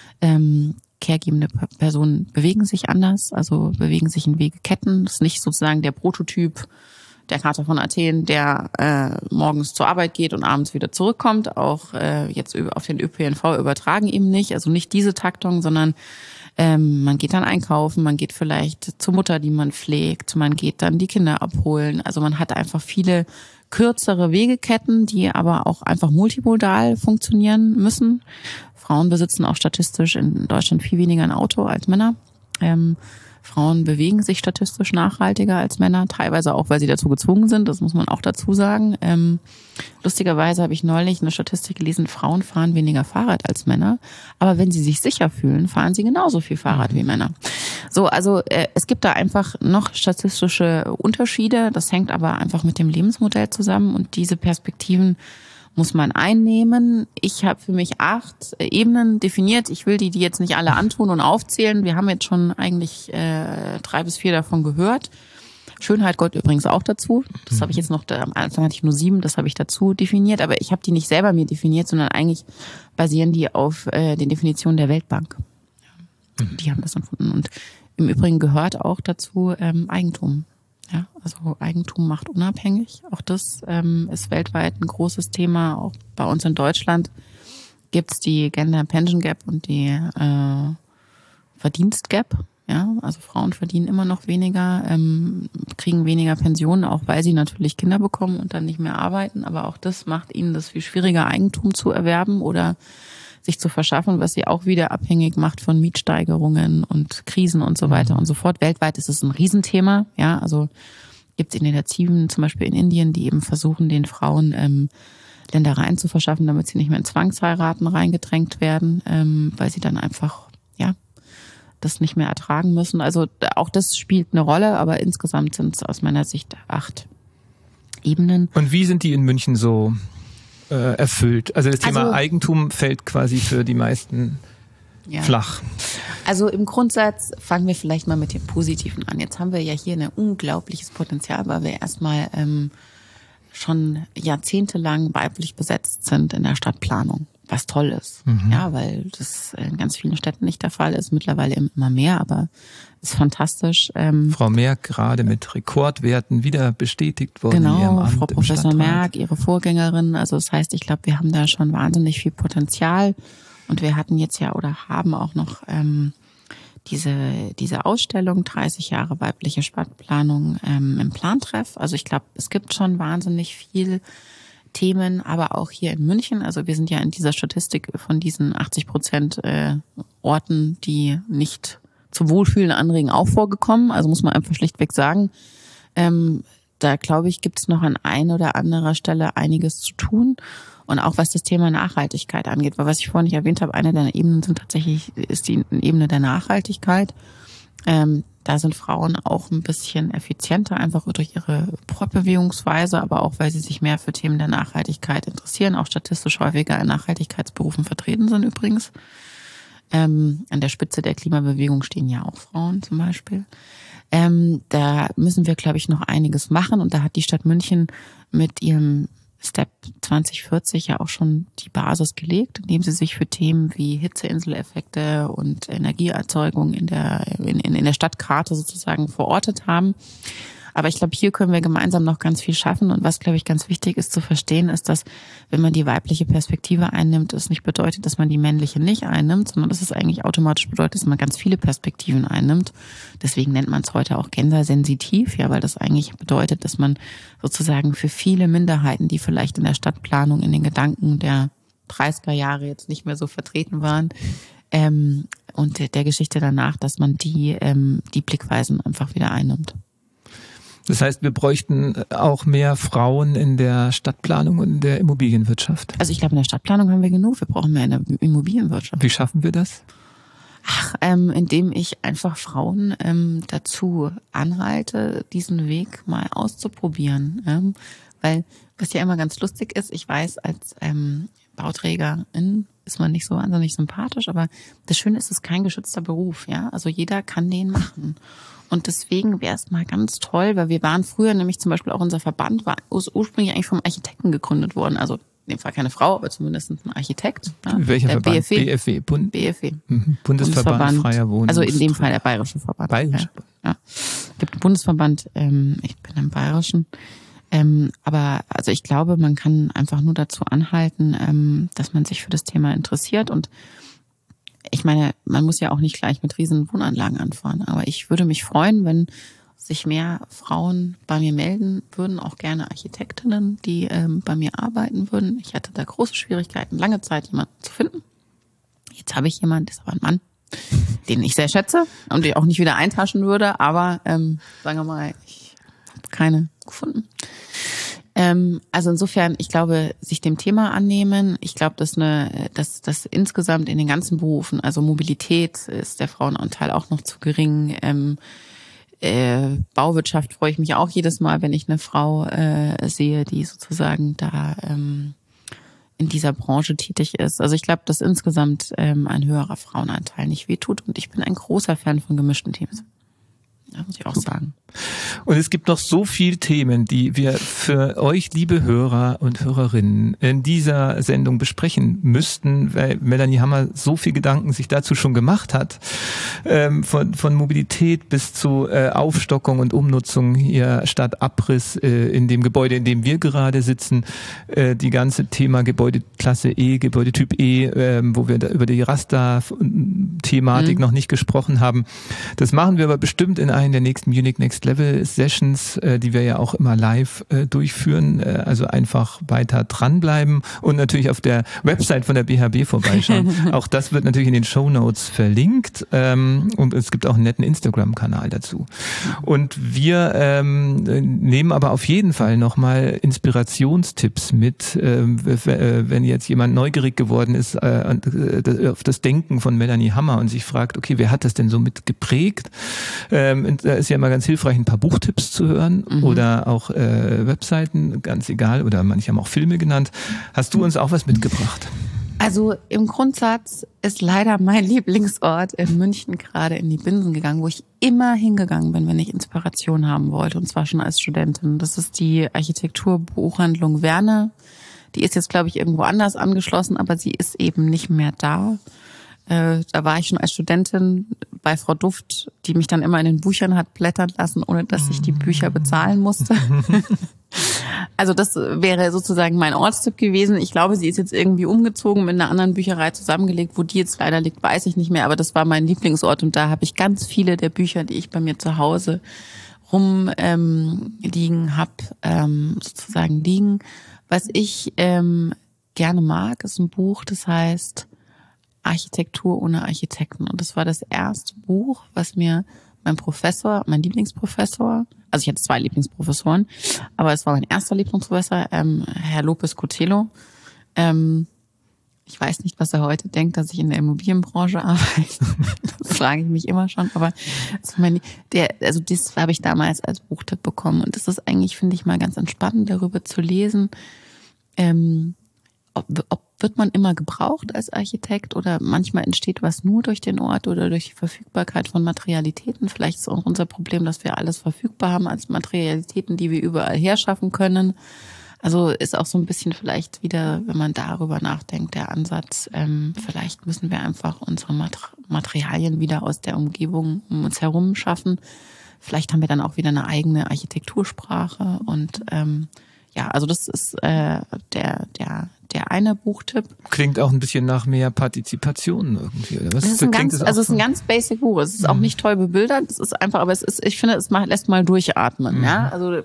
Speaker 1: Ähm, caregebende Personen bewegen sich anders, also bewegen sich in Wegeketten. Das ist nicht sozusagen der Prototyp der Kater von Athen, der äh, morgens zur Arbeit geht und abends wieder zurückkommt. Auch äh, jetzt auf den Ö P N V übertragen eben nicht. Also nicht diese Taktung, sondern ähm, man geht dann einkaufen, man geht vielleicht zur Mutter, die man pflegt, man geht dann die Kinder abholen. Also man hat einfach viele kürzere Wegeketten, die aber auch einfach multimodal funktionieren müssen. Frauen besitzen auch statistisch in Deutschland viel weniger ein Auto als Männer. Ähm, Frauen bewegen sich statistisch nachhaltiger als Männer, teilweise auch, weil sie dazu gezwungen sind, das muss man auch dazu sagen. Ähm, lustigerweise habe ich neulich eine Statistik gelesen, Frauen fahren weniger Fahrrad als Männer, aber wenn sie sich sicher fühlen, fahren sie genauso viel Fahrrad wie Männer. So, also äh, es gibt da einfach noch statistische Unterschiede, das hängt aber einfach mit dem Lebensmodell zusammen und diese Perspektiven muss man einnehmen. Ich habe für mich acht Ebenen definiert. Ich will die, die jetzt nicht alle antun und aufzählen. Wir haben jetzt schon eigentlich äh, drei bis vier davon gehört. Schönheit gehört übrigens auch dazu. Das habe ich jetzt noch, am Anfang hatte ich nur sieben, das habe ich dazu definiert. Aber ich habe die nicht selber mir definiert, sondern eigentlich basieren die auf äh, den Definitionen der Weltbank. Die haben das empfunden. Und im Übrigen gehört auch dazu ähm, Eigentum. Ja, also Eigentum macht unabhängig. Auch das ähm, ist weltweit ein großes Thema. Auch bei uns in Deutschland gibt's die Gender Pension Gap und die äh, Verdienst Gap. Ja, also Frauen verdienen immer noch weniger, ähm, kriegen weniger Pensionen, auch weil sie natürlich Kinder bekommen und dann nicht mehr arbeiten. Aber auch das macht ihnen das viel schwieriger, Eigentum zu erwerben oder sich zu verschaffen, was sie auch wieder abhängig macht von Mietsteigerungen und Krisen und so weiter und so fort. Weltweit ist es ein Riesenthema. Ja, also gibt es Initiativen, zum Beispiel in Indien, die eben versuchen, den Frauen ähm, Ländereien zu verschaffen, damit sie nicht mehr in Zwangsheiraten reingedrängt werden, ähm, weil sie dann einfach, ja, das nicht mehr ertragen müssen. Also auch das spielt eine Rolle, aber insgesamt sind es aus meiner Sicht acht Ebenen.
Speaker 3: Und wie sind die in München so äh, erfüllt? Also das Thema
Speaker 1: also,
Speaker 3: Eigentum fällt quasi für die meisten ja. flach.
Speaker 1: Also im Grundsatz fangen wir vielleicht mal mit dem Positiven an. Jetzt haben wir ja hier ein unglaubliches Potenzial, weil wir erstmal ähm, schon jahrzehntelang weiblich besetzt sind in der Stadtplanung. was toll ist.
Speaker 3: Mhm.
Speaker 1: Ja, weil das in ganz vielen Städten nicht der Fall ist, mittlerweile immer mehr, aber ist fantastisch. Ähm,
Speaker 3: Frau Merck gerade mit Rekordwerten wieder bestätigt worden.
Speaker 1: Genau,
Speaker 3: in ihrem Amt
Speaker 1: Frau
Speaker 3: im
Speaker 1: Professor
Speaker 3: Stadtrat.
Speaker 1: Merck, ihre Vorgängerin. Also das heißt, ich glaube, wir haben da schon wahnsinnig viel Potenzial. Und wir hatten jetzt ja oder haben auch noch ähm, diese diese Ausstellung dreißig Jahre weibliche Stadtplanung ähm, im Plantreff. Also ich glaube, es gibt schon wahnsinnig viel Themen, aber auch hier in München. Also wir sind ja in dieser Statistik von diesen achtzig Prozent äh, Orten, die nicht zum Wohlfühlen anregen, auch vorgekommen. Also muss man einfach schlichtweg sagen, ähm, da glaube ich, gibt es noch an ein oder anderer Stelle einiges zu tun. Und auch was das Thema Nachhaltigkeit angeht, weil was ich vorhin nicht erwähnt habe, eine der Ebenen sind tatsächlich, ist die Ebene der Nachhaltigkeit. Ähm, da sind Frauen auch ein bisschen effizienter, einfach durch ihre Fortbewegungsweise, aber auch, weil sie sich mehr für Themen der Nachhaltigkeit interessieren, auch statistisch häufiger in Nachhaltigkeitsberufen vertreten sind übrigens. Ähm, an der Spitze der Klimabewegung stehen ja auch Frauen zum Beispiel. Ähm, da müssen wir, glaube ich, noch einiges machen. Und da hat die Stadt München mit ihrem Step zwanzig vierzig ja auch schon die Basis gelegt, indem sie sich für Themen wie Hitzeinseleffekte und Energieerzeugung in der, in, in der Stadtkarte sozusagen verortet haben. Aber ich glaube, hier können wir gemeinsam noch ganz viel schaffen. Und was, glaube ich, ganz wichtig ist zu verstehen, ist, dass wenn man die weibliche Perspektive einnimmt, es nicht bedeutet, dass man die männliche nicht einnimmt, sondern dass es eigentlich automatisch bedeutet, dass man ganz viele Perspektiven einnimmt. Deswegen nennt man es heute auch gendersensitiv, ja, weil das eigentlich bedeutet, dass man sozusagen für viele Minderheiten, die vielleicht in der Stadtplanung in den Gedanken der dreißiger Jahre jetzt nicht mehr so vertreten waren, ähm, und der, der Geschichte danach, dass man die, ähm, die Blickweisen einfach wieder einnimmt.
Speaker 3: Das heißt, wir bräuchten auch mehr Frauen in der Stadtplanung und in der Immobilienwirtschaft.
Speaker 1: Also ich glaube, in der Stadtplanung haben wir genug. Wir brauchen mehr in der Immobilienwirtschaft.
Speaker 3: Wie schaffen wir das?
Speaker 1: Ach, ähm, indem ich einfach Frauen ähm, dazu anhalte, diesen Weg mal auszuprobieren. Ähm, weil, was ja immer ganz lustig ist, ich weiß, als ähm, Bauträgerin ist man nicht so wahnsinnig sympathisch, aber das Schöne ist, es ist kein geschützter Beruf. Ja, also jeder kann den machen. Und deswegen wäre es mal ganz toll, weil wir waren früher nämlich zum Beispiel auch unser Verband war ursprünglich eigentlich vom Architekten gegründet worden. Also in dem Fall keine Frau, aber zumindest ein Architekt. Ja.
Speaker 3: Welcher
Speaker 1: der
Speaker 3: Verband?
Speaker 1: B F W.
Speaker 3: B F W. Bund-
Speaker 1: B F W.
Speaker 3: Mhm. Bundesverband, Bundesverband Freier Wohnungs-
Speaker 1: Also in dem Fall der Bayerische Verband.
Speaker 3: Bayerische.
Speaker 1: Ja. Ja. Es gibt einen Bundesverband, ähm, ich bin im Bayerischen. Ähm, aber also ich glaube, man kann einfach nur dazu anhalten, ähm, dass man sich für das Thema interessiert. Und ich meine, man muss ja auch nicht gleich mit riesen Wohnanlagen anfahren. Aber ich würde mich freuen, wenn sich mehr Frauen bei mir melden würden, auch gerne Architektinnen, die ähm, bei mir arbeiten würden. Ich hatte da große Schwierigkeiten, lange Zeit jemanden zu finden. Jetzt habe ich jemanden, das ist aber ein Mann, den ich sehr schätze und den ich auch nicht wieder eintaschen würde. Aber ähm, sagen wir mal, ich habe keine gefunden. Ähm, also insofern, ich glaube, sich dem Thema annehmen. Ich glaube, dass eine, dass das insgesamt in den ganzen Berufen, also Mobilität ist der Frauenanteil auch noch zu gering. Ähm, äh, Bauwirtschaft freue ich mich auch jedes Mal, wenn ich eine Frau äh, sehe, die sozusagen da ähm, in dieser Branche tätig ist. Also ich glaube, dass insgesamt ähm, ein höherer Frauenanteil nicht wehtut. Und ich bin ein großer Fan von gemischten Teams. Das muss ich auch sagen.
Speaker 3: Und es gibt noch so viele Themen, die wir für euch, liebe Hörer und Hörerinnen, in dieser Sendung besprechen müssten, weil Melanie Hammer so viel Gedanken sich dazu schon gemacht hat, ähm, von, von Mobilität bis zu äh, Aufstockung und Umnutzung hier statt Abriss äh, in dem Gebäude, in dem wir gerade sitzen, äh, die ganze Thema Gebäudeklasse E, Gebäudetyp E, äh, wo wir da über die Raster-Thematik mhm. noch nicht gesprochen haben. Das machen wir aber bestimmt in einer der nächsten Munich Next Level Sessions, äh, die wir ja auch immer live äh, durchführen. Äh, also einfach weiter dranbleiben und natürlich auf der Website von der B H B vorbeischauen. Auch das wird natürlich in den Shownotes verlinkt, ähm, und es gibt auch einen netten Instagram-Kanal dazu. Und wir ähm, nehmen aber auf jeden Fall nochmal Inspirationstipps mit, ähm, wenn jetzt jemand neugierig geworden ist äh, auf das Denken von Melanie Hammer und sich fragt, okay, wer hat das denn so mit geprägt? Ähm, da ist ja immer ganz hilfreich, ein paar Buchtipps zu hören mhm. oder auch äh, Webseiten, ganz egal, oder manche haben auch Filme genannt. Hast du uns auch was mitgebracht?
Speaker 1: Also im Grundsatz ist leider mein Lieblingsort in München gerade in die Binsen gegangen, wo ich immer hingegangen bin, wenn ich Inspiration haben wollte, und zwar schon als Studentin. Das ist die Architekturbuchhandlung Verne. Die ist jetzt, glaube ich, irgendwo anders angeschlossen, aber sie ist eben nicht mehr da. Äh, da war ich schon als Studentin bei Frau Duft, die mich dann immer in den Büchern hat blättern lassen, ohne dass ich die Bücher bezahlen musste. Also das wäre sozusagen mein Ortstipp gewesen. Ich glaube, sie ist jetzt irgendwie umgezogen, mit einer anderen Bücherei zusammengelegt. Wo die jetzt leider liegt, weiß ich nicht mehr. Aber das war mein Lieblingsort und da habe ich ganz viele der Bücher, die ich bei mir zu Hause rumliegen ähm, habe, ähm, sozusagen liegen. Was ich ähm, gerne mag, ist ein Buch, das heißt Architektur ohne Architekten. Und das war das erste Buch, was mir mein Professor, mein Lieblingsprofessor, also ich hatte zwei Lieblingsprofessoren, aber es war mein erster Lieblingsprofessor, ähm, Herr Lopez Cotelo. Ähm, ich weiß nicht, was er heute denkt, dass ich in der Immobilienbranche arbeite. Das frage ich mich immer schon. Aber das mein, der, also das habe ich damals als Buchtipp bekommen. Und das ist eigentlich, finde ich, mal ganz entspannend, darüber zu lesen. Ähm, ob, ob wird man immer gebraucht als Architekt oder manchmal entsteht was nur durch den Ort oder durch die Verfügbarkeit von Materialitäten. Vielleicht ist auch unser Problem, dass wir alles verfügbar haben als Materialitäten, die wir überall herschaffen können. Also ist auch so ein bisschen vielleicht wieder, wenn man darüber nachdenkt, der Ansatz, ähm, vielleicht müssen wir einfach unsere Mat- Materialien wieder aus der Umgebung um uns herum schaffen. Vielleicht haben wir dann auch wieder eine eigene Architektursprache und ähm, ja, also das ist äh, der der der eine Buchtipp.
Speaker 3: Klingt auch ein bisschen nach mehr Partizipation irgendwie, oder was?
Speaker 1: Das ist ein ganz, also es ist ein ganz basic Buch. Es ist mhm. auch nicht toll bebildert. Es ist einfach, aber es ist, ich finde, es macht, lässt mal durchatmen. Mhm. Ja, also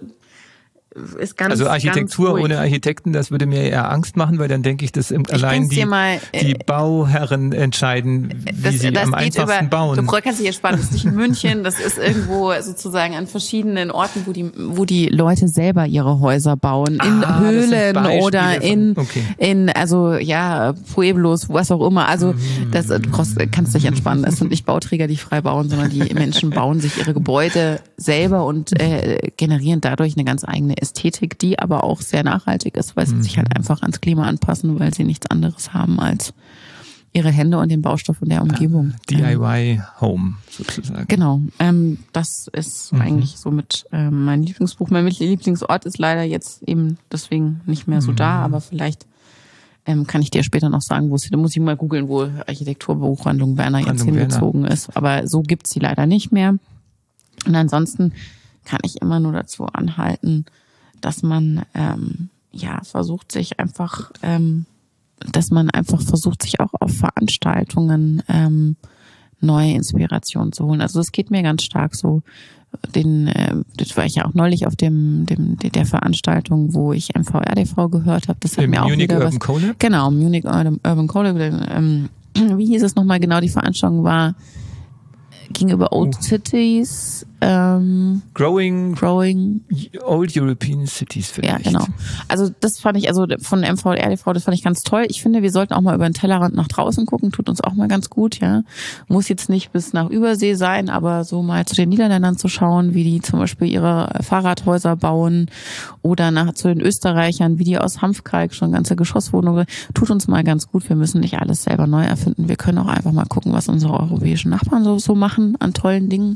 Speaker 1: ist ganz,
Speaker 3: also Architektur
Speaker 1: ganz
Speaker 3: ohne Architekten, das würde mir eher Angst machen, weil dann denke ich, dass im, allein die,
Speaker 1: mal, äh,
Speaker 3: die Bauherren entscheiden, wie das, sie das am einfachsten über, bauen.
Speaker 1: Du kannst dich entspannen, das ist nicht in München, das ist irgendwo sozusagen an verschiedenen Orten, wo die wo die Leute selber ihre Häuser bauen, in ah, Höhlen oder in von, okay. in also ja Pueblos, was auch immer. Also das du brauchst, kannst dich entspannen. Das sind nicht Bauträger, die frei bauen, sondern die Menschen bauen sich ihre Gebäude selber und äh, generieren dadurch eine ganz eigene Ästhetik, die aber auch sehr nachhaltig ist, weil sie mhm. sich halt einfach ans Klima anpassen, weil sie nichts anderes haben als ihre Hände und den Baustoff in der Umgebung.
Speaker 3: D I Y Home sozusagen.
Speaker 1: Genau, ähm, das ist mhm. eigentlich somit ähm, mein Lieblingsbuch. Mein Lieblingsort ist leider jetzt eben deswegen nicht mehr so mhm. da, aber vielleicht ähm, kann ich dir später noch sagen, wo es, da muss ich mal googeln, wo Architekturbuchhandlung Werner jetzt Handlung hingezogen Werner. ist, aber so gibt's sie leider nicht mehr. Und ansonsten kann ich immer nur dazu anhalten, dass man ähm, ja versucht sich einfach, ähm, dass man einfach versucht sich auch auf Veranstaltungen ähm, neue Inspirationen zu holen. Also das geht mir ganz stark so. Den, äh, das war ich ja auch neulich auf dem, dem der Veranstaltung, wo ich M V R D V gehört habe. Das hat
Speaker 3: Im
Speaker 1: mir auch
Speaker 3: Munich
Speaker 1: wieder
Speaker 3: Urban
Speaker 1: was.
Speaker 3: Collab?
Speaker 1: Genau, Munich Urban Collab. Ähm, wie hieß es nochmal genau? Die Veranstaltung war ging über Old oh. Cities. Ähm,
Speaker 3: Growing,
Speaker 1: Growing
Speaker 3: Old European Cities vielleicht.
Speaker 1: Ja, genau. Also das fand ich, also von M V R D V, das fand ich ganz toll. Ich finde, wir sollten auch mal über den Tellerrand nach draußen gucken, tut uns auch mal ganz gut, ja. Muss jetzt nicht bis nach Übersee sein, aber so mal zu den Niederländern zu schauen, wie die zum Beispiel ihre Fahrradhäuser bauen oder nach zu den Österreichern, wie die aus Hanfkalk schon ganze Geschosswohnungen, tut uns mal ganz gut. Wir müssen nicht alles selber neu erfinden. Wir können auch einfach mal gucken, was unsere europäischen Nachbarn so, so machen an tollen Dingen.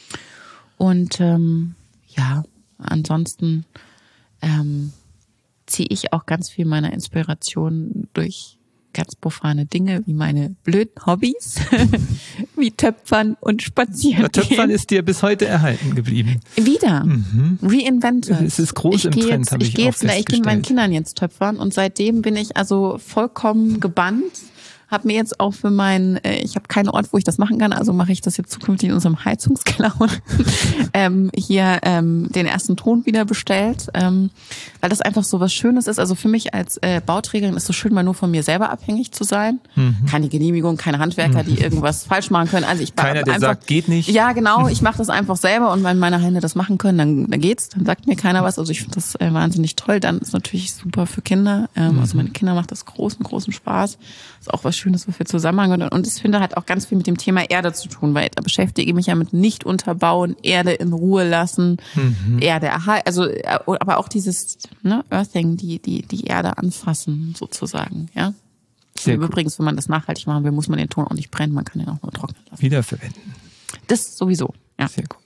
Speaker 1: Und ähm, ja, ansonsten ähm, ziehe ich auch ganz viel meiner Inspiration durch ganz profane Dinge, wie meine blöden Hobbys, wie Töpfern und Spazieren.
Speaker 3: Ja, Töpfern ist dir bis heute erhalten geblieben.
Speaker 1: Wieder.
Speaker 3: Mhm.
Speaker 1: Reinvented.
Speaker 3: Es ist groß ich im Trend, habe ich, ich auch
Speaker 1: jetzt,
Speaker 3: festgestellt.
Speaker 1: Ich gehe mit meinen Kindern jetzt töpfern und seitdem bin ich also vollkommen gebannt. Habe mir jetzt auch für meinen, äh, ich habe keinen Ort, wo ich das machen kann, also mache ich das jetzt zukünftig in unserem Heizungskeller ähm, hier ähm, den ersten Ton wieder bestellt, ähm, weil das einfach so was Schönes ist. Also für mich als äh, Bauträgerin ist es so schön, mal nur von mir selber abhängig zu sein. Mhm. Keine Genehmigung, keine Handwerker, mhm. die irgendwas falsch machen können. Also ich
Speaker 3: Keiner, der
Speaker 1: einfach,
Speaker 3: sagt, geht nicht.
Speaker 1: Ja, genau. Ich mache das einfach selber und wenn meine Hände das machen können, dann, dann geht's. Dann sagt mir keiner was. Also ich finde das äh, wahnsinnig toll. Dann ist natürlich super für Kinder. Ähm, mhm. Also meine Kinder macht das großen, großen Spaß. Ist auch was Schönes, wofür Zusammenhang. Und ich finde, hat auch ganz viel mit dem Thema Erde zu tun, weil da beschäftige ich mich ja mit nicht unterbauen, Erde in Ruhe lassen, mhm. Erde erhalten, also aber auch dieses ne, Earthing, die die die Erde anfassen sozusagen, ja. Sehr Übrigens, wenn man das nachhaltig machen will, muss man den Ton auch nicht brennen, man kann den auch nur trocknen lassen.
Speaker 3: Wiederverwenden.
Speaker 1: Das sowieso, ja.
Speaker 3: Sehr gut.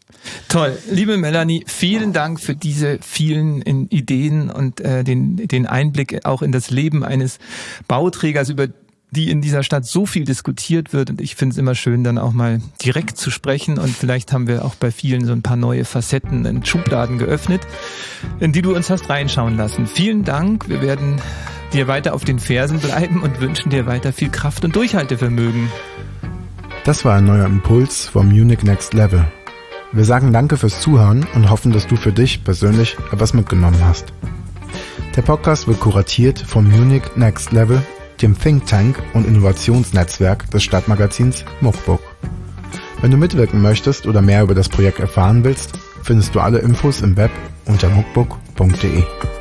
Speaker 3: Toll. Liebe Melanie, vielen Dank für diese vielen Ideen und äh, den, den Einblick auch in das Leben eines Bauträgers, über die in dieser Stadt so viel diskutiert wird. Und ich finde es immer schön, dann auch mal direkt zu sprechen. Und vielleicht haben wir auch bei vielen so ein paar neue Facetten in Schubladen geöffnet, in die du uns hast reinschauen lassen. Vielen Dank. Wir werden dir weiter auf den Fersen bleiben und wünschen dir weiter viel Kraft und Durchhaltevermögen.
Speaker 2: Das war ein neuer Impuls vom Munich Next Level. Wir sagen danke fürs Zuhören und hoffen, dass du für dich persönlich etwas mitgenommen hast. Der Podcast wird kuratiert vom Munich Next Level, dem Think Tank und Innovationsnetzwerk des Stadtmagazins Muckbook. Wenn du mitwirken möchtest oder mehr über das Projekt erfahren willst, findest du alle Infos im Web unter muckbook punkt de.